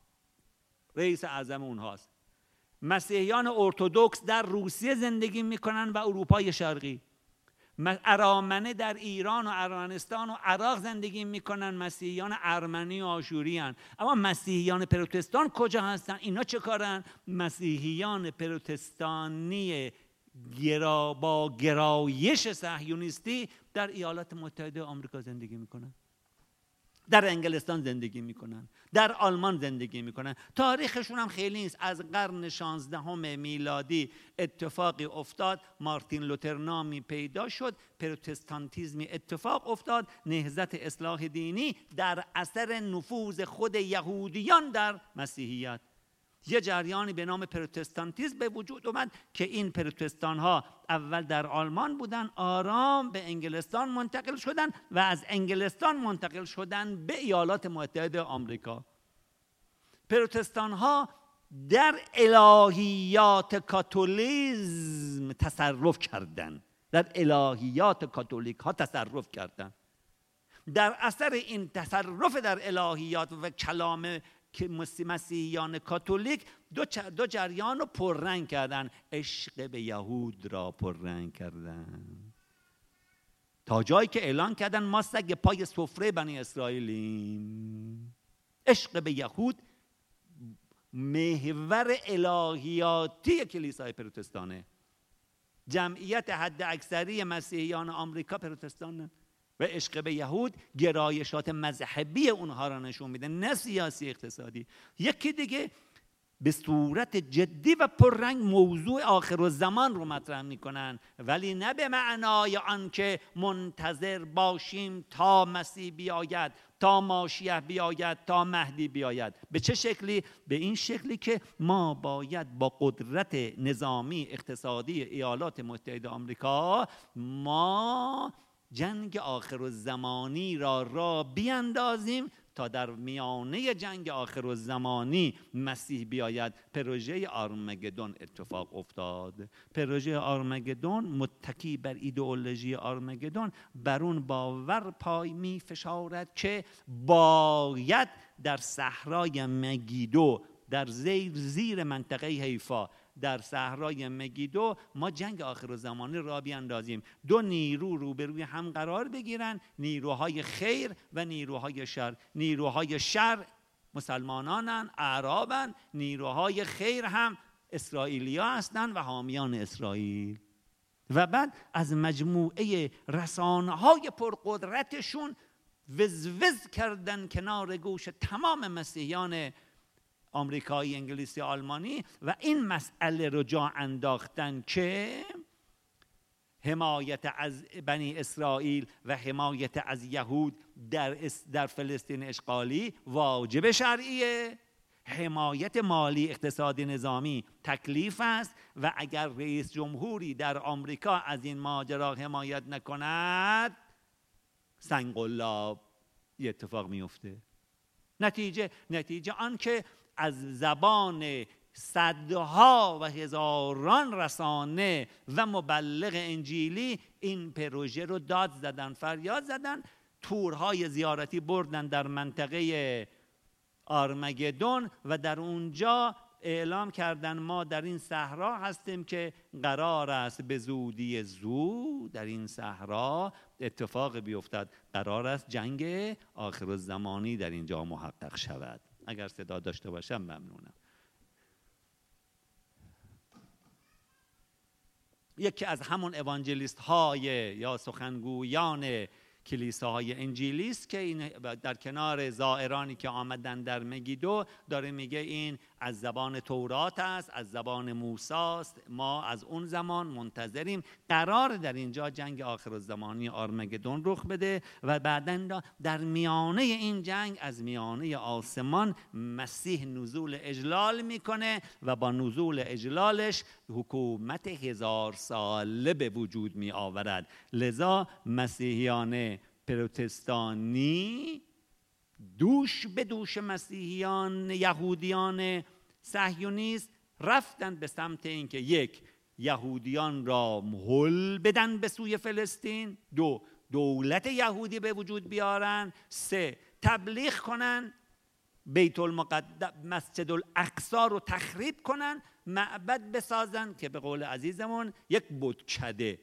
رئیس اعظم اونهاست. مسیحیان ارتدوکس در روسیه زندگی میکنن و اروپای شرقی. ارامنه در ایران و ارمنستان و عراق زندگی میکنن، مسیحیان ارمنی و آشوری هن. اما مسیحیان پروتستان کجا هستن؟ اینا چه کارن؟ مسیحیان پروتستانی گرا با گرایش صهیونیستی در ایالات متحده آمریکا زندگی میکنن، در انگلستان زندگی میکنن، در آلمان زندگی میکنن. تاریخشون هم خیلی نیست. از قرن شانزدهم میلادی اتفاقی افتاد، مارتین لوتر نامی پیدا شد، پروتستانتیزمی اتفاق افتاد، نهضت اصلاح دینی در اثر نفوذ خود یهودیان در مسیحیت. یه جریانی به نام پروتستانتیسم به وجود اومد که این پروتستان ها اول در آلمان بودن، آرام به انگلستان منتقل شدن و از انگلستان منتقل شدن به ایالات متحده آمریکا. پروتستان ها در الهیات کاتولیسم تصرف کردند، در الهیات کاتولیک ها تصرف کردند. در اثر این تصرف در الهیات و کلام که مسیحیان کاتولیک دو, دو جریان رو پررنگ کردن، عشق به یهود را پررنگ کردن، تا جایی که اعلان کردن ما سگ پای سفره بنی اسرائیلیم. عشق به یهود محور الهیاتی کلیسای پروتستانه. جمعیت حد اکثری مسیحیان آمریکا پروتستانن و عشق به یهود گرایشات مذهبی اونها را نشون میده، نه سیاسی اقتصادی. یکی دیگه به صورت جدی و پررنگ موضوع آخرالزمان رو مطرح میکنن، ولی نه به معنای آنکه منتظر باشیم تا مسیح بیاید، تا ماشیه بیاید، تا مهدی بیاید. به چه شکلی؟ به این شکلی که ما باید با قدرت نظامی اقتصادی ایالات متحده آمریکا ما جنگ آخرالزمانی را را بیاندازیم تا در میانه جنگ آخرالزمانی مسیح بیاید. پروژه آرمگدون اتفاق افتاد. پروژه آرمگدون متکی بر ایدئولوژی آرمگدون بر اون باور پای می فشارد که باید در صحرای مگیدو، در زیر زیر منطقه حیفا، در صحرای مگیدو ما جنگ آخرالزمانی را بیاندازیم. دو نیرو روبروی هم قرار بگیرن، نیروهای خیر و نیروهای شر. نیروهای شر مسلمانانن، اعرابن، نیروهای خیر هم اسرائیلیا هستن و حامیان اسرائیل. و بعد از مجموعه رسانه‌های پرقدرتشون وزوز کردن کنار گوش تمام مسیحیان آمریکایی، انگلیسی، آلمانی و این مسئله رو جا انداختن که حمایت از بنی اسرائیل و حمایت از یهود در در فلسطین اشغالی واجب شرعیه، حمایت مالی، اقتصادی، نظامی تکلیف است و اگر رئیس جمهوری در آمریکا از این ماجرا حمایت نکند سنگ‌قلاب یه اتفاق میفته. نتیجه نتیجه آن که از زبان صدها و هزاران رسانه و مبلغ انجیلی این پروژه رو داد زدن، فریاد زدن، تورهای زیارتی بردن در منطقه آرمگدون و در اونجا اعلام کردن ما در این صحرا هستیم که قرار است به زودی زود در این صحرا اتفاق بیفتد، قرار است جنگ آخرالزمانی در اینجا محقق شود. اگر صدا داشته باشم ممنونم. یکی از همون اوانجلیست های یا سخنگویان کلیساهای انجیلی است که این در کنار زائرانی که آمدن در مگیدو داره میگه این از زبان تورات است، از زبان موسی است، ما از اون زمان منتظریم، قرار در اینجا جنگ آخرالزمانی آرمگدون رخ بده و بعداً در میانه این جنگ از میانه آسمان مسیح نزول اجلال میکنه و با نزول اجلالش حکومت هزار ساله به وجود می آورد. لذا مسیحیان پروتستانی دوش به دوش مسیحیان یهودیان صهیونیست رفتن به سمت اینکه یک، یهودیان را هل بدن به سوی فلسطین، دو، دولت یهودی به وجود بیارن، سه، تبلیغ کنن، بیت المقدس مسجد الاقصی رو تخریب کنن، معبد بسازن که به قول عزیزمون یک بتکده،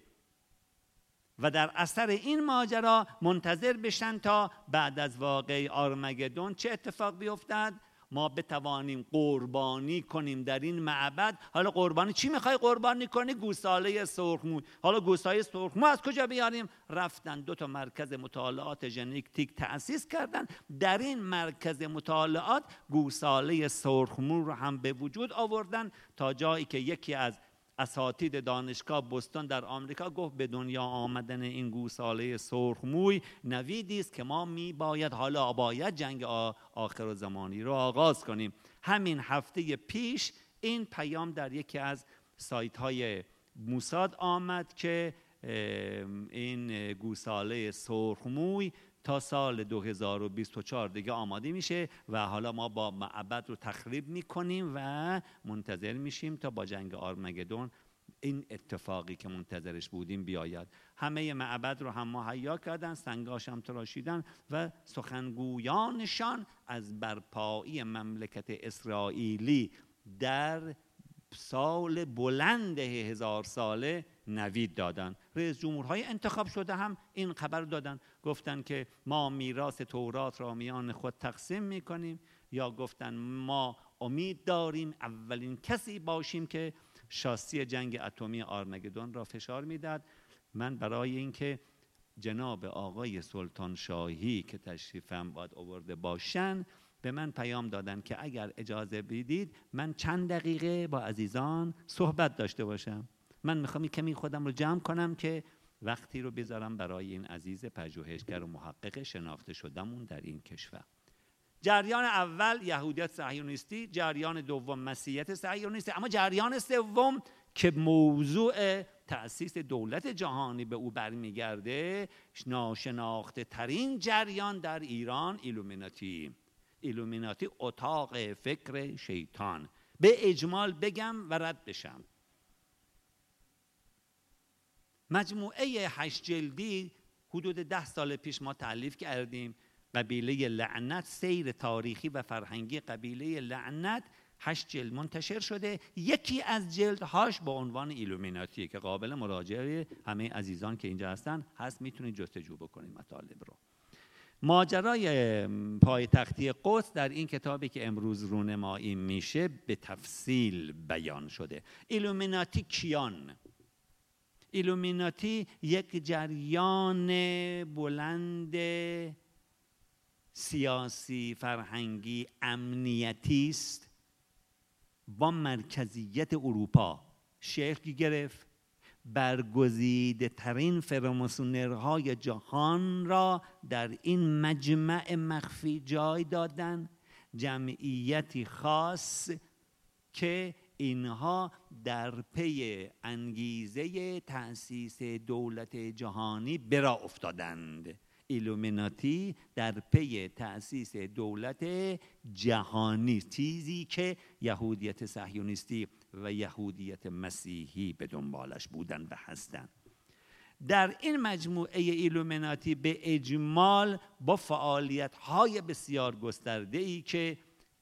و در اثر این ماجرا منتظر بشن تا بعد از واقعه آرمگدون چه اتفاق بیفتد، ما بتوانیم قربانی کنیم در این معبد. حالا قربانی چی میخوای قربانی کنی؟ گوساله سرخمو. حالا گوساله سرخمو از کجا بیاریم؟ رفتن دو تا مرکز مطالعات ژنتیک تأسیس کردن، در این مرکز مطالعات گوساله سرخمو رو هم به وجود آوردن، تا جایی که یکی از اساتید دانشگاه بوستون در آمریکا گفت به دنیا آمدن این گوساله سرخموی نویدی است که ما می باید حالا باید جنگ آخرالزمانی رو آغاز کنیم. همین هفته پیش این پیام در یکی از سایت های موساد آمد که این گوساله سرخموی تا سال دو هزار و بیست و چهار دیگه آماده میشه و حالا ما با معبد رو تخریب میکنیم و منتظر میشیم تا با جنگ آرمگدون این اتفاقی که منتظرش بودیم بیاید. همه معبد رو هم مهیا کردن، سنگاش هم تراشیدن و سخنگویانشان از برپایی مملکت اسرائیلی در سال بلند هزار ساله نوید دادن. رئیس جمهورهای انتخاب شده هم این خبر دادن، گفتن که ما میراث تورات را میان خود تقسیم میکنیم، یا گفتن ما امید داریم اولین کسی باشیم که شاسی جنگ اتمی آرمگدون را فشار میداد. من برای اینکه جناب آقای سلطان شاهی که تشریفم باید آورده باشن به من پیام دادن که اگر اجازه بدید من چند دقیقه با عزیزان صحبت داشته باشم. من میخوام کمی خودم رو جمع کنم که وقتی رو بذارم برای این عزیز پژوهشگر و محقق شناخته شدمون در این کشور. جریان اول یهودیت صهیونیستی، جریان دوم مسیحیت صهیونیستی، اما جریان سوم که موضوع تأسیس دولت جهانی به او برمیگرده، ناشناخته ترین جریان در ایران ایلومیناتی. ایلومیناتی اتاق فکر شیطان. به اجمال بگم و رد بشم. مجموعه هشت جلدی حدود ده سال پیش ما تألیف کردیم، قبیله لعنت، سیر تاریخی و فرهنگی قبیله لعنت، هشت جلد منتشر شده. یکی از جلدهاش با عنوان ایلومیناتی که قابل مراجعه همه عزیزان که اینجا هستن هست، میتونید جستجو بکنید مطالب رو. ماجرای پایتختی قدس در این کتابی که امروز رونمایی میشه به تفصیل بیان شده. ایلومیناتی کیان؟ ایلومیناتی یک جریان بلند سیاسی، فرهنگی، امنیتی است با مرکزیت اروپا شکل گرفت. برگزیده ترین فراماسونرهای جهان را در این مجمع مخفی جای دادن، جمعیتی خاص که اینها در پی انگیزه تأسیس دولت جهانی برا افتادند. ایلومیناتی در پی تأسیس دولت جهانی، چیزی که یهودیت صهیونیستی و یهودیت مسیحی به دنبالش بودند و هستند. در این مجموعه ایلومیناتی به اجمال با فعالیت‌های بسیار گسترده‌ای که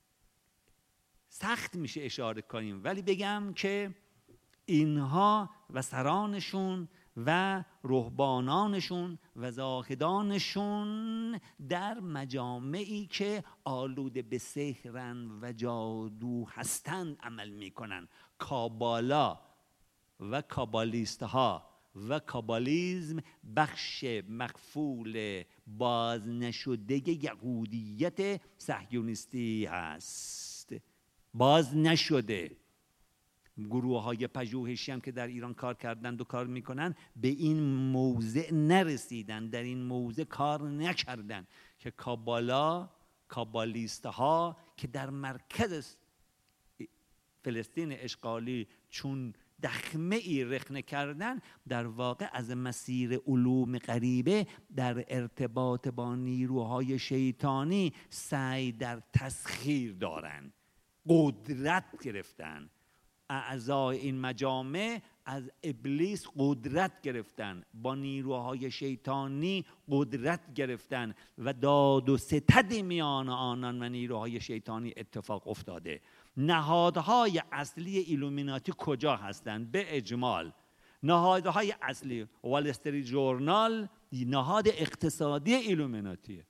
سخت میشه اشاره کنیم، ولی بگم که اینها و سرانشون و رهبانانشون و زاهدانشون در مجامعی که آلوده به سحرن و جادو هستند عمل میکنن. کابالا و کابالیستها و کابالیزم بخش مخفول باز نشده یهودیت صهیونیستی هست. باز نشده. گروه های پژوهشی هم که در ایران کار کردند و کار میکنن به این موضع نرسیدن، در این موضع کار نکردن که کابالا، کابالیست ها که در مرکز فلسطین اشغالی چون دخمه ای رخنه کردن، در واقع از مسیر علوم غریبه در ارتباط با نیروهای شیطانی سعی در تسخیر دارن، قدرت گرفتن. اعضای این مجامع از ابلیس قدرت گرفتن، با نیروهای شیطانی قدرت گرفتن و داد و ستد میان آنان و نیروهای شیطانی اتفاق افتاده. نهادهای اصلی ایلومیناتی کجا هستند؟ به اجمال نهادهای اصلی وال استریت ژورنال نهاد اقتصادی ایلومیناتیه.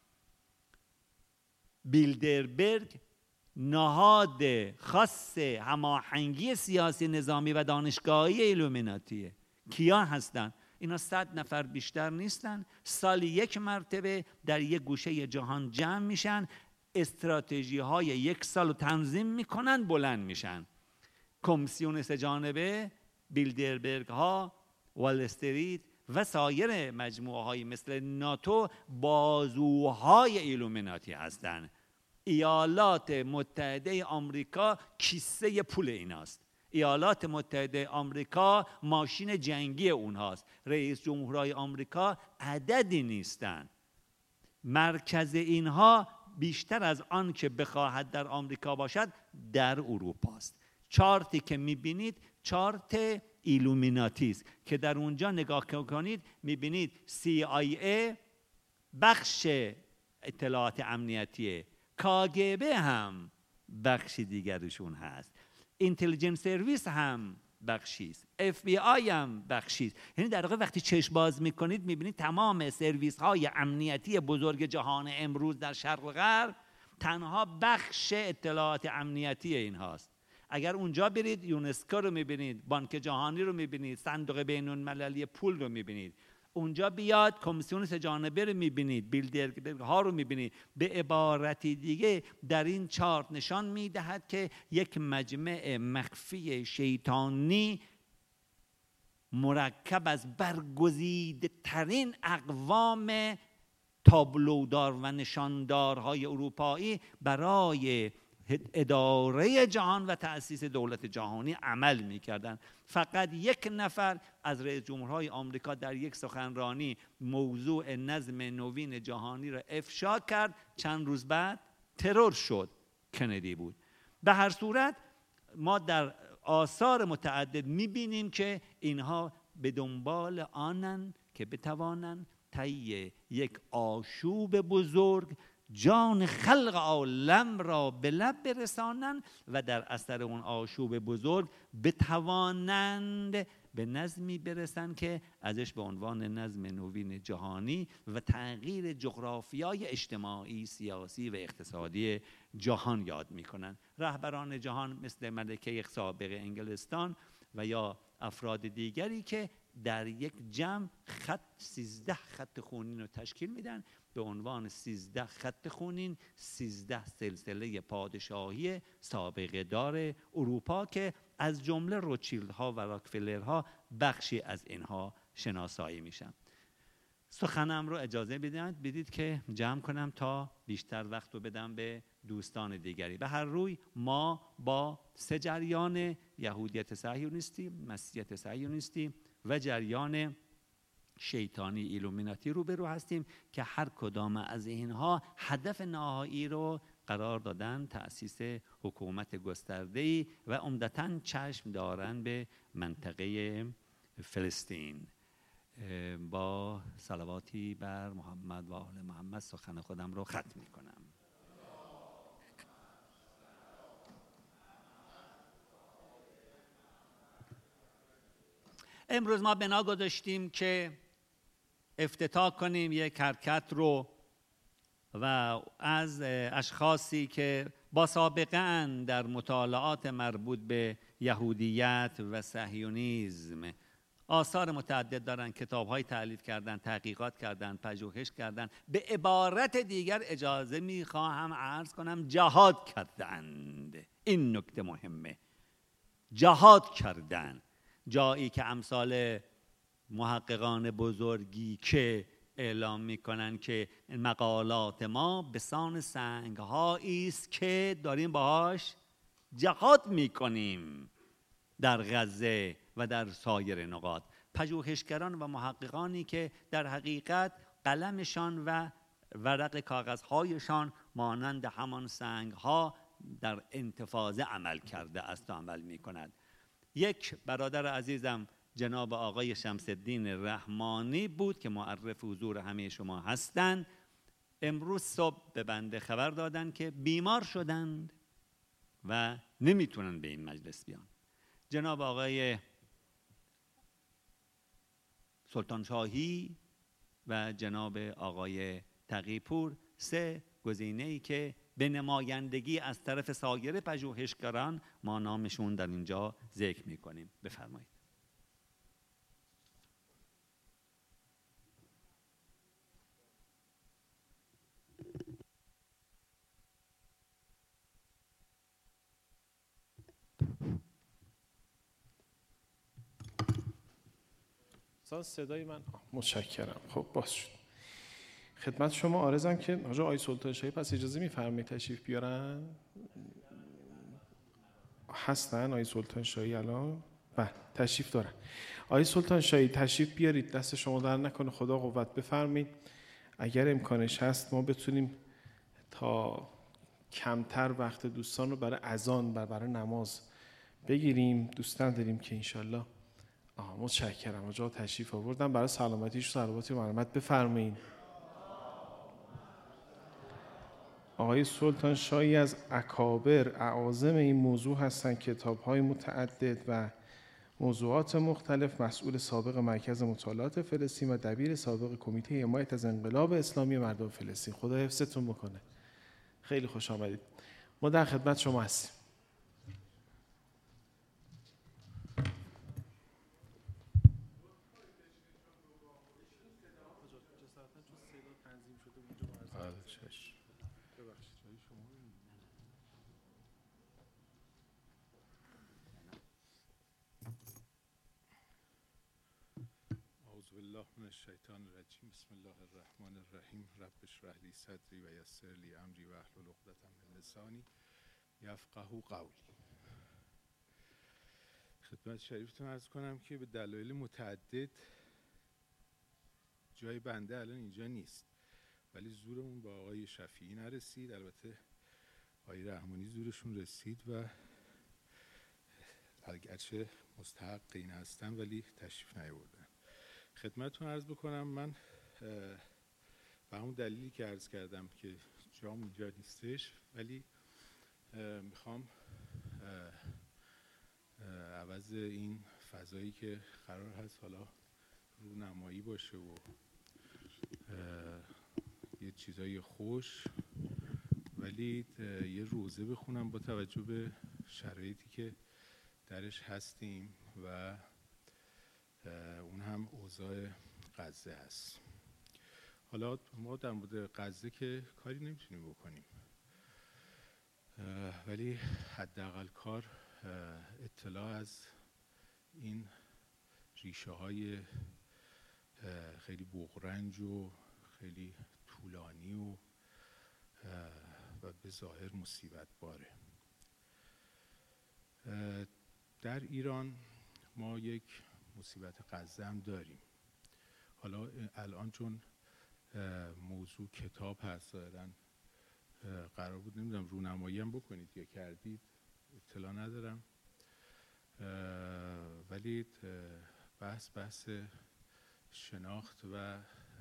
بیلدربرگ نهاد خاص هماهنگی سیاسی، نظامی و دانشگاهی ایلومیناتیه. کیا هستن؟ اینا صد نفر بیشتر نیستن. سالی یک مرتبه در یک گوشه جهان جمع میشن، استراتژی های یک سال رو تنظیم میکنن، بلند میشن. کمیسیون سه جانبه، بیلدربرگ ها، وال استریت و سایر مجموعه های مثل ناتو بازوهای ایلومیناتی هستن. ایالات متحده آمریکا کیسه پول ایناست. ایالات متحده آمریکا ماشین جنگی اونهاست. رئیس جمهورهای آمریکا عددی نیستن. مرکز اینها بیشتر از آن که بخواهد در آمریکا باشد در اروپا است. چارتی که میبینید چارت ایلومیناتی است که در اونجا نگاه کنید میبینید سی آی ای بخش اطلاعات امنیتیه، کاگبه هم بخشی دیگرشون هست، اینتلیجنس سرویس هم بخشی است، اف بی آی هم بخشی است. یعنی در واقع وقتی چشم باز میکنید میبینید تمام سرویس های امنیتی بزرگ جهان امروز در شرق و غرب تنها بخش اطلاعات امنیتی این هاست. اگر اونجا برید یونسکو رو میبینید، بانک جهانی رو میبینید، صندوق بین المللی پول رو میبینید، اونجا بیاد کمیسیون سه جانبه رو میبینید، بیلدرگ ها رو میبینید. به عبارتی دیگه در این چارت نشان میدهد که یک مجمع مخفی شیطانی مرکب از برگزیده ترین اقوام تابلودار و نشاندارهای اروپایی برای اداره جهان و تأسیس دولت جهانی عمل می‌کردند. فقط یک نفر از رئیس جمهورهای آمریکا در یک سخنرانی موضوع نظم نوین جهانی را افشا کرد، چند روز بعد ترور شد، کندی بود. به هر صورت ما در آثار متعدد می‌بینیم که اینها به دنبال آنن که بتوانند طی یک آشوب بزرگ جان خلق عالم را به لب برسانند و در اثر اون آشوب بزرگ بتوانند به نظمی برسند که ازش به عنوان نظم نوین جهانی و تغییر جغرافیای اجتماعی، سیاسی و اقتصادی جهان یاد میکنند. رهبران جهان مثل ملکه سابق انگلستان و یا افراد دیگری که در یک جمع خط سیزده خط خونین رو تشکیل میدن به عنوان سیزده خط خونین، سیزده سلسله پادشاهی سابقه دار اروپا که از جمله روتشیلدها و راکفلرها بخشی از اینها شناسایی میشن. سخنم رو اجازه بدید بدید که جمع کنم تا بیشتر وقت رو بدم به دوستان دیگری. به هر روی ما با سه جریان یهودیت صهیونیستی، مسیحیت صهیونیستی و جریان شیطانی ایلومیناتی روبرو هستیم که هر کدام از اینها هدف نهایی رو قرار دادن تأسیس حکومت گسترده‌ای و عمدتاً چشم دارن به منطقه فلسطین. با صلواتی بر محمد و آل محمد سخن خودم رو ختم می‌کنم. امروز ما بنا گذاشتیم که افتتاح کنیم یک حرکت رو و از اشخاصی که با سابقه در مطالعات مربوط به یهودیت و صهیونیسم آثار متعدد دارن، کتاب‌های تألیف کردن، تحقیقات کردن، پژوهش کردن، به عبارت دیگر اجازه می‌خواهم عرض کنم جهاد کردند. این نکته مهمه، جهاد کردن. جایی که امثال محققان بزرگی که اعلام میکنن که مقالات ما به سان سنگ‌هایی است که داریم باهاش جهاد میکنیم در غزه و در سایر نقاط. پژوهشگران و محققانی که در حقیقت قلمشان و ورق کاغذهایشان مانند همان سنگ‌ها در انتفاضه عمل کرده است و عمل میکند. یک برادر عزیزم جناب آقای شمس الدین رحمانی بود که معرف حضور همه شما هستند. امروز صبح به بنده خبر دادن که بیمار شدند و نمیتونن به این مجلس بیان. جناب آقای سلطان شاهی و جناب آقای تقی‌پور سه گزینه‌ای که به نمایندگی از طرف سایر پژوهشگران ما نامشون در اینجا ذکر می‌کنیم. بفرمایید. صدای من متشکرم. خب باز شد. خدمت شما عرضم که حاج آقای سلطان شاهی پس اجازه می‌فرمایید تشریف بیارن؟ هستن آقای سلطان شاهی الان؟ بله تشریف دارن. آقای سلطان شاهی تشریف بیارید، دست شما در نکنه، خدا قوت. بفرمایید اگر امکانش هست ما بتونیم تا کمتر وقت دوستان رو برای اذان و برای نماز بگیریم. دوست داریم که انشالله آها متشکرم. آجا تشریف آوردن برای سلامتیش صلواتی و مرحمت بفرمایید. آقای سلطان شاهی از اکابر اعاظم این موضوع هستند. کتاب‌های متعدد و موضوعات مختلف، مسئول سابق مرکز مطالعات فلسطین و دبیر سابق کمیته حمایت از انقلاب اسلامی مردم فلسطین. خدا حفظتون بکنه. خیلی خوش آمدید. ما در خدمت شما هستیم. اعوذ بالله من الشیطان الرجیم. بسم الله الرحمن الرحیم. رب اشرح لی صدری و یسر لی امری واحلل عقدة من لسانی یفقهوا قولی. خدمت شریفتون عرض کنم که به دلایل متعدد جای بنده الان اینجا نیست، ولی زورمون با آقای شفیعی نرسید. البته آقای رحمانی زورشون رسید و اگرچه مستحق این هستن ولی تشریف نیاوردن. خدمتتون عرض بکنم من به همون دلیلی که عرض کردم که جام اینجا نیستش، ولی میخوام عوض این فضایی که قرار هست حالا رونمایی باشه و یه چیزای خوش، ولی یه روزه بخونم با توجه به شرایطی که درش هستیم و اون هم اوضاع غزه هست. حالا ما در مورد غزه که کاری نمیتونیم بکنیم، ولی حداقل کار اطلاع از این ریشه های خیلی بغرنج و خیلی طولانی و و به ظاهر مصیبت باره. در ایران ما یک مصیبت غزه هم داریم. حالا الان چون موضوع کتاب هست ظاهراً قرار بود نمیدونم رونمایی هم بکنید یا کردید، اطلاع ندارم، ولی بحث بحث شناخت و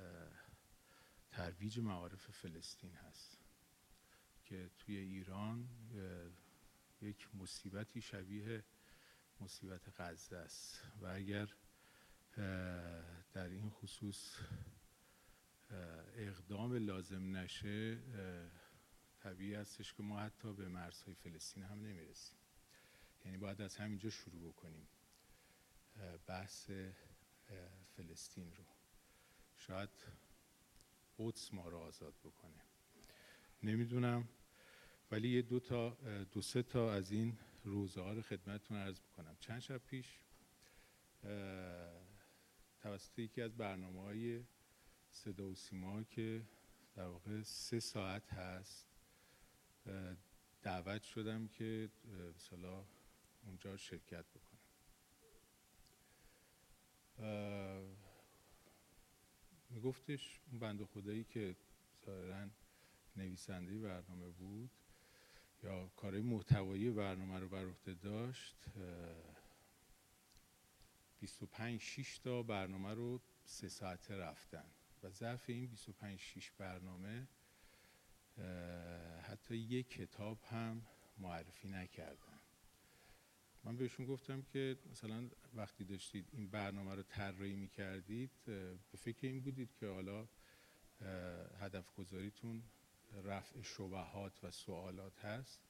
ترویج معارف فلسطین هست که توی ایران یک مصیبتی شبیه مصیبت غزه است و اگر در این خصوص اقدام لازم نشه طبیعی هستش که ما حتی به مرزهای فلسطین هم نمیرسیم. یعنی باید از همینجا شروع بکنیم بحث فلسطین رو. شاید قدس ما رو آزاد بکنه، نمیدونم، ولی یه دو تا دو سه تا از این روزه ها رو خدمتتون عرض بکنم. چند شب پیش توسط یکی از برنامه‌های صدا و سیما که در واقع سه ساعت هست دعوت شدم که مثلا اونجا شرکت بکنم. میگفتش اون بنده خدایی که ظاهراً نویسنده برنامه بود یا کارهای محتوایی برنامه رو بر عهده داشت، بیست و پنج شش تا برنامه رو سه ساعته رفتن و ظرف این بیست و پنج شش برنامه حتی یک کتاب هم معرفی نکردن. من بهشون گفتم که مثلا وقتی داشتید این برنامه رو طراحی می‌کردید به فکر این بودید که حالا هدف گذاریتون رفع شبهات و سوالات هست،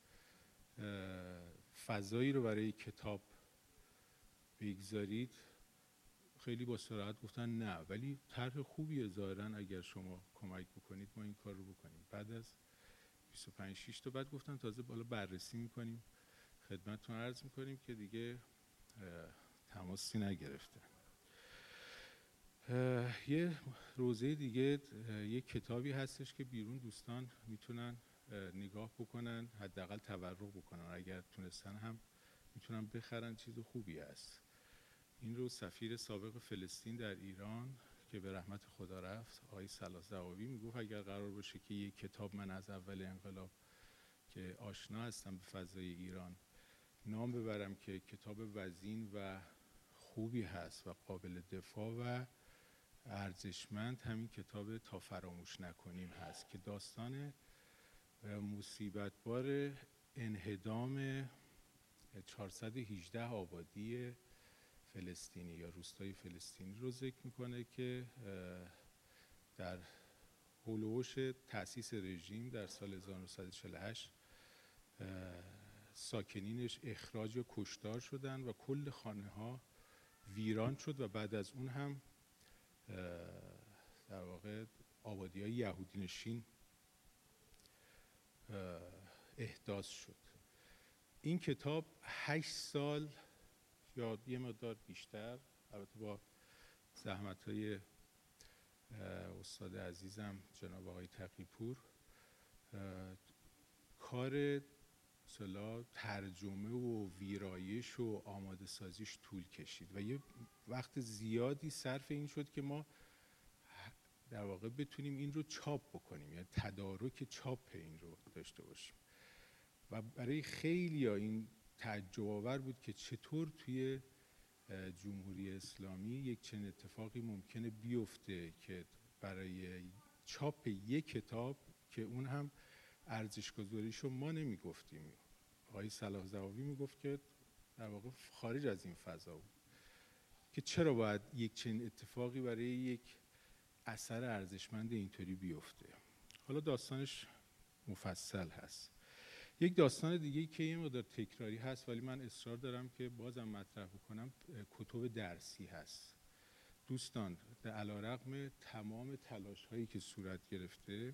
فضایی رو برای کتاب بگذارید؟ خیلی با صراحت گفتن نه، ولی طرح خوبیه ظاهراً اگر شما کمک بکنید ما این کار رو بکنیم. بعد از بیست و پنج شش تا بعد گفتن تازه بالا بررسی میکنیم خدمتتون عرض میکنیم که دیگه تماسی نگرفتن. یه روزه دیگه یه کتابی هستش که بیرون دوستان میتونن نگاه بکنن، حداقل تورق بکنن، اگر تونستن هم میتونن بخرن، چیز خوبی است. این رو سفیر سابق فلسطین در ایران که به رحمت خدا رفت آقای صلاح ضوابی میگفت اگر قرار باشه که یک کتاب من از اول انقلاب که آشنا هستم به فضای ایران نام ببرم که کتاب وزین و خوبی هست و قابل دفاع و ارزشمند همین کتاب تا فراموش نکنیم هست که داستان مصیبت بار انهدام چهارصد و هجده آبادی فلسطینی یا روستای فلسطینی رو ذکر میکنه که در هولوش تأسیس رژیم در سال هزار و نهصد و چهل و هشت ساکنینش اخراج و کشتار شدن و کل خانه ها ویران شد و بعد از اون هم در واقع آبادی های یهودی نشین احداث شد. این کتاب هشت سال یا یه مقدار بیشتر، البته با زحمت های استاد عزیزم جناب آقای تقی‌پور، کار اصطلاح ترجمه و ویرایش و آماده سازیش طول کشید و یه وقت زیادی صرف این شد که ما در واقع بتونیم این رو چاپ بکنیم، یعنی تدارک چاپ این رو داشته باشیم. و برای خیلی‌ها این تعجب آور بود که چطور توی جمهوری اسلامی یک چنین اتفاقی ممکنه بیفته که برای چاپ یک کتاب که اون هم ارزش گذاریشو ما نمی گفتیم، آقای صلاح ضواوی می گفت که در واقع خارج از این فضا بود که چرا باید یک چنین اتفاقی برای یک اثر ارزشمند اینطوری بیفته. حالا داستانش مفصل هست. یک داستان دیگه که یه مقدار تکراری هست ولی من اصرار دارم که بازم مطرح بکنم، کتب درسی هست. دوستان علیرغم تمام تلاش هایی که صورت گرفته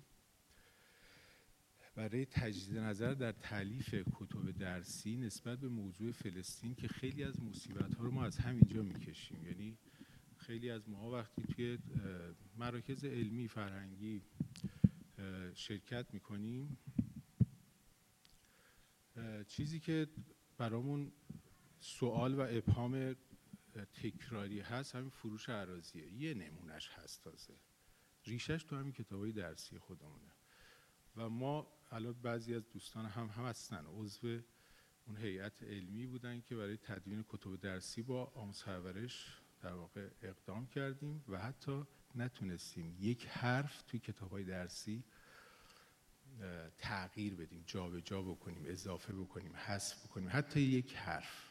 برای تجدید نظر در تالیف کتب درسی نسبت به موضوع فلسطین که خیلی از مصیبت ها رو ما از همینجا میکشیم، یعنی خیلی از ما وقتی توی مراکز علمی فرهنگی شرکت میکنیم، چیزی که برامون سوال و ابهام تکراری هست همین فروش اراضیه. یه نمونش هست، تازه ریشش تو همین کتابای درسی خودمونه و ما الان بعضی از دوستان هم هم هستن عضو اون هیئت علمی بودن که برای تدوین کتب درسی با آموزش پرورش در واقع اقدام کردیم و حتی نتونستیم یک حرف توی کتابای درسی تغییر بدیم، جابجا بکنیم، اضافه بکنیم، حذف بکنیم، حتی یک حرف.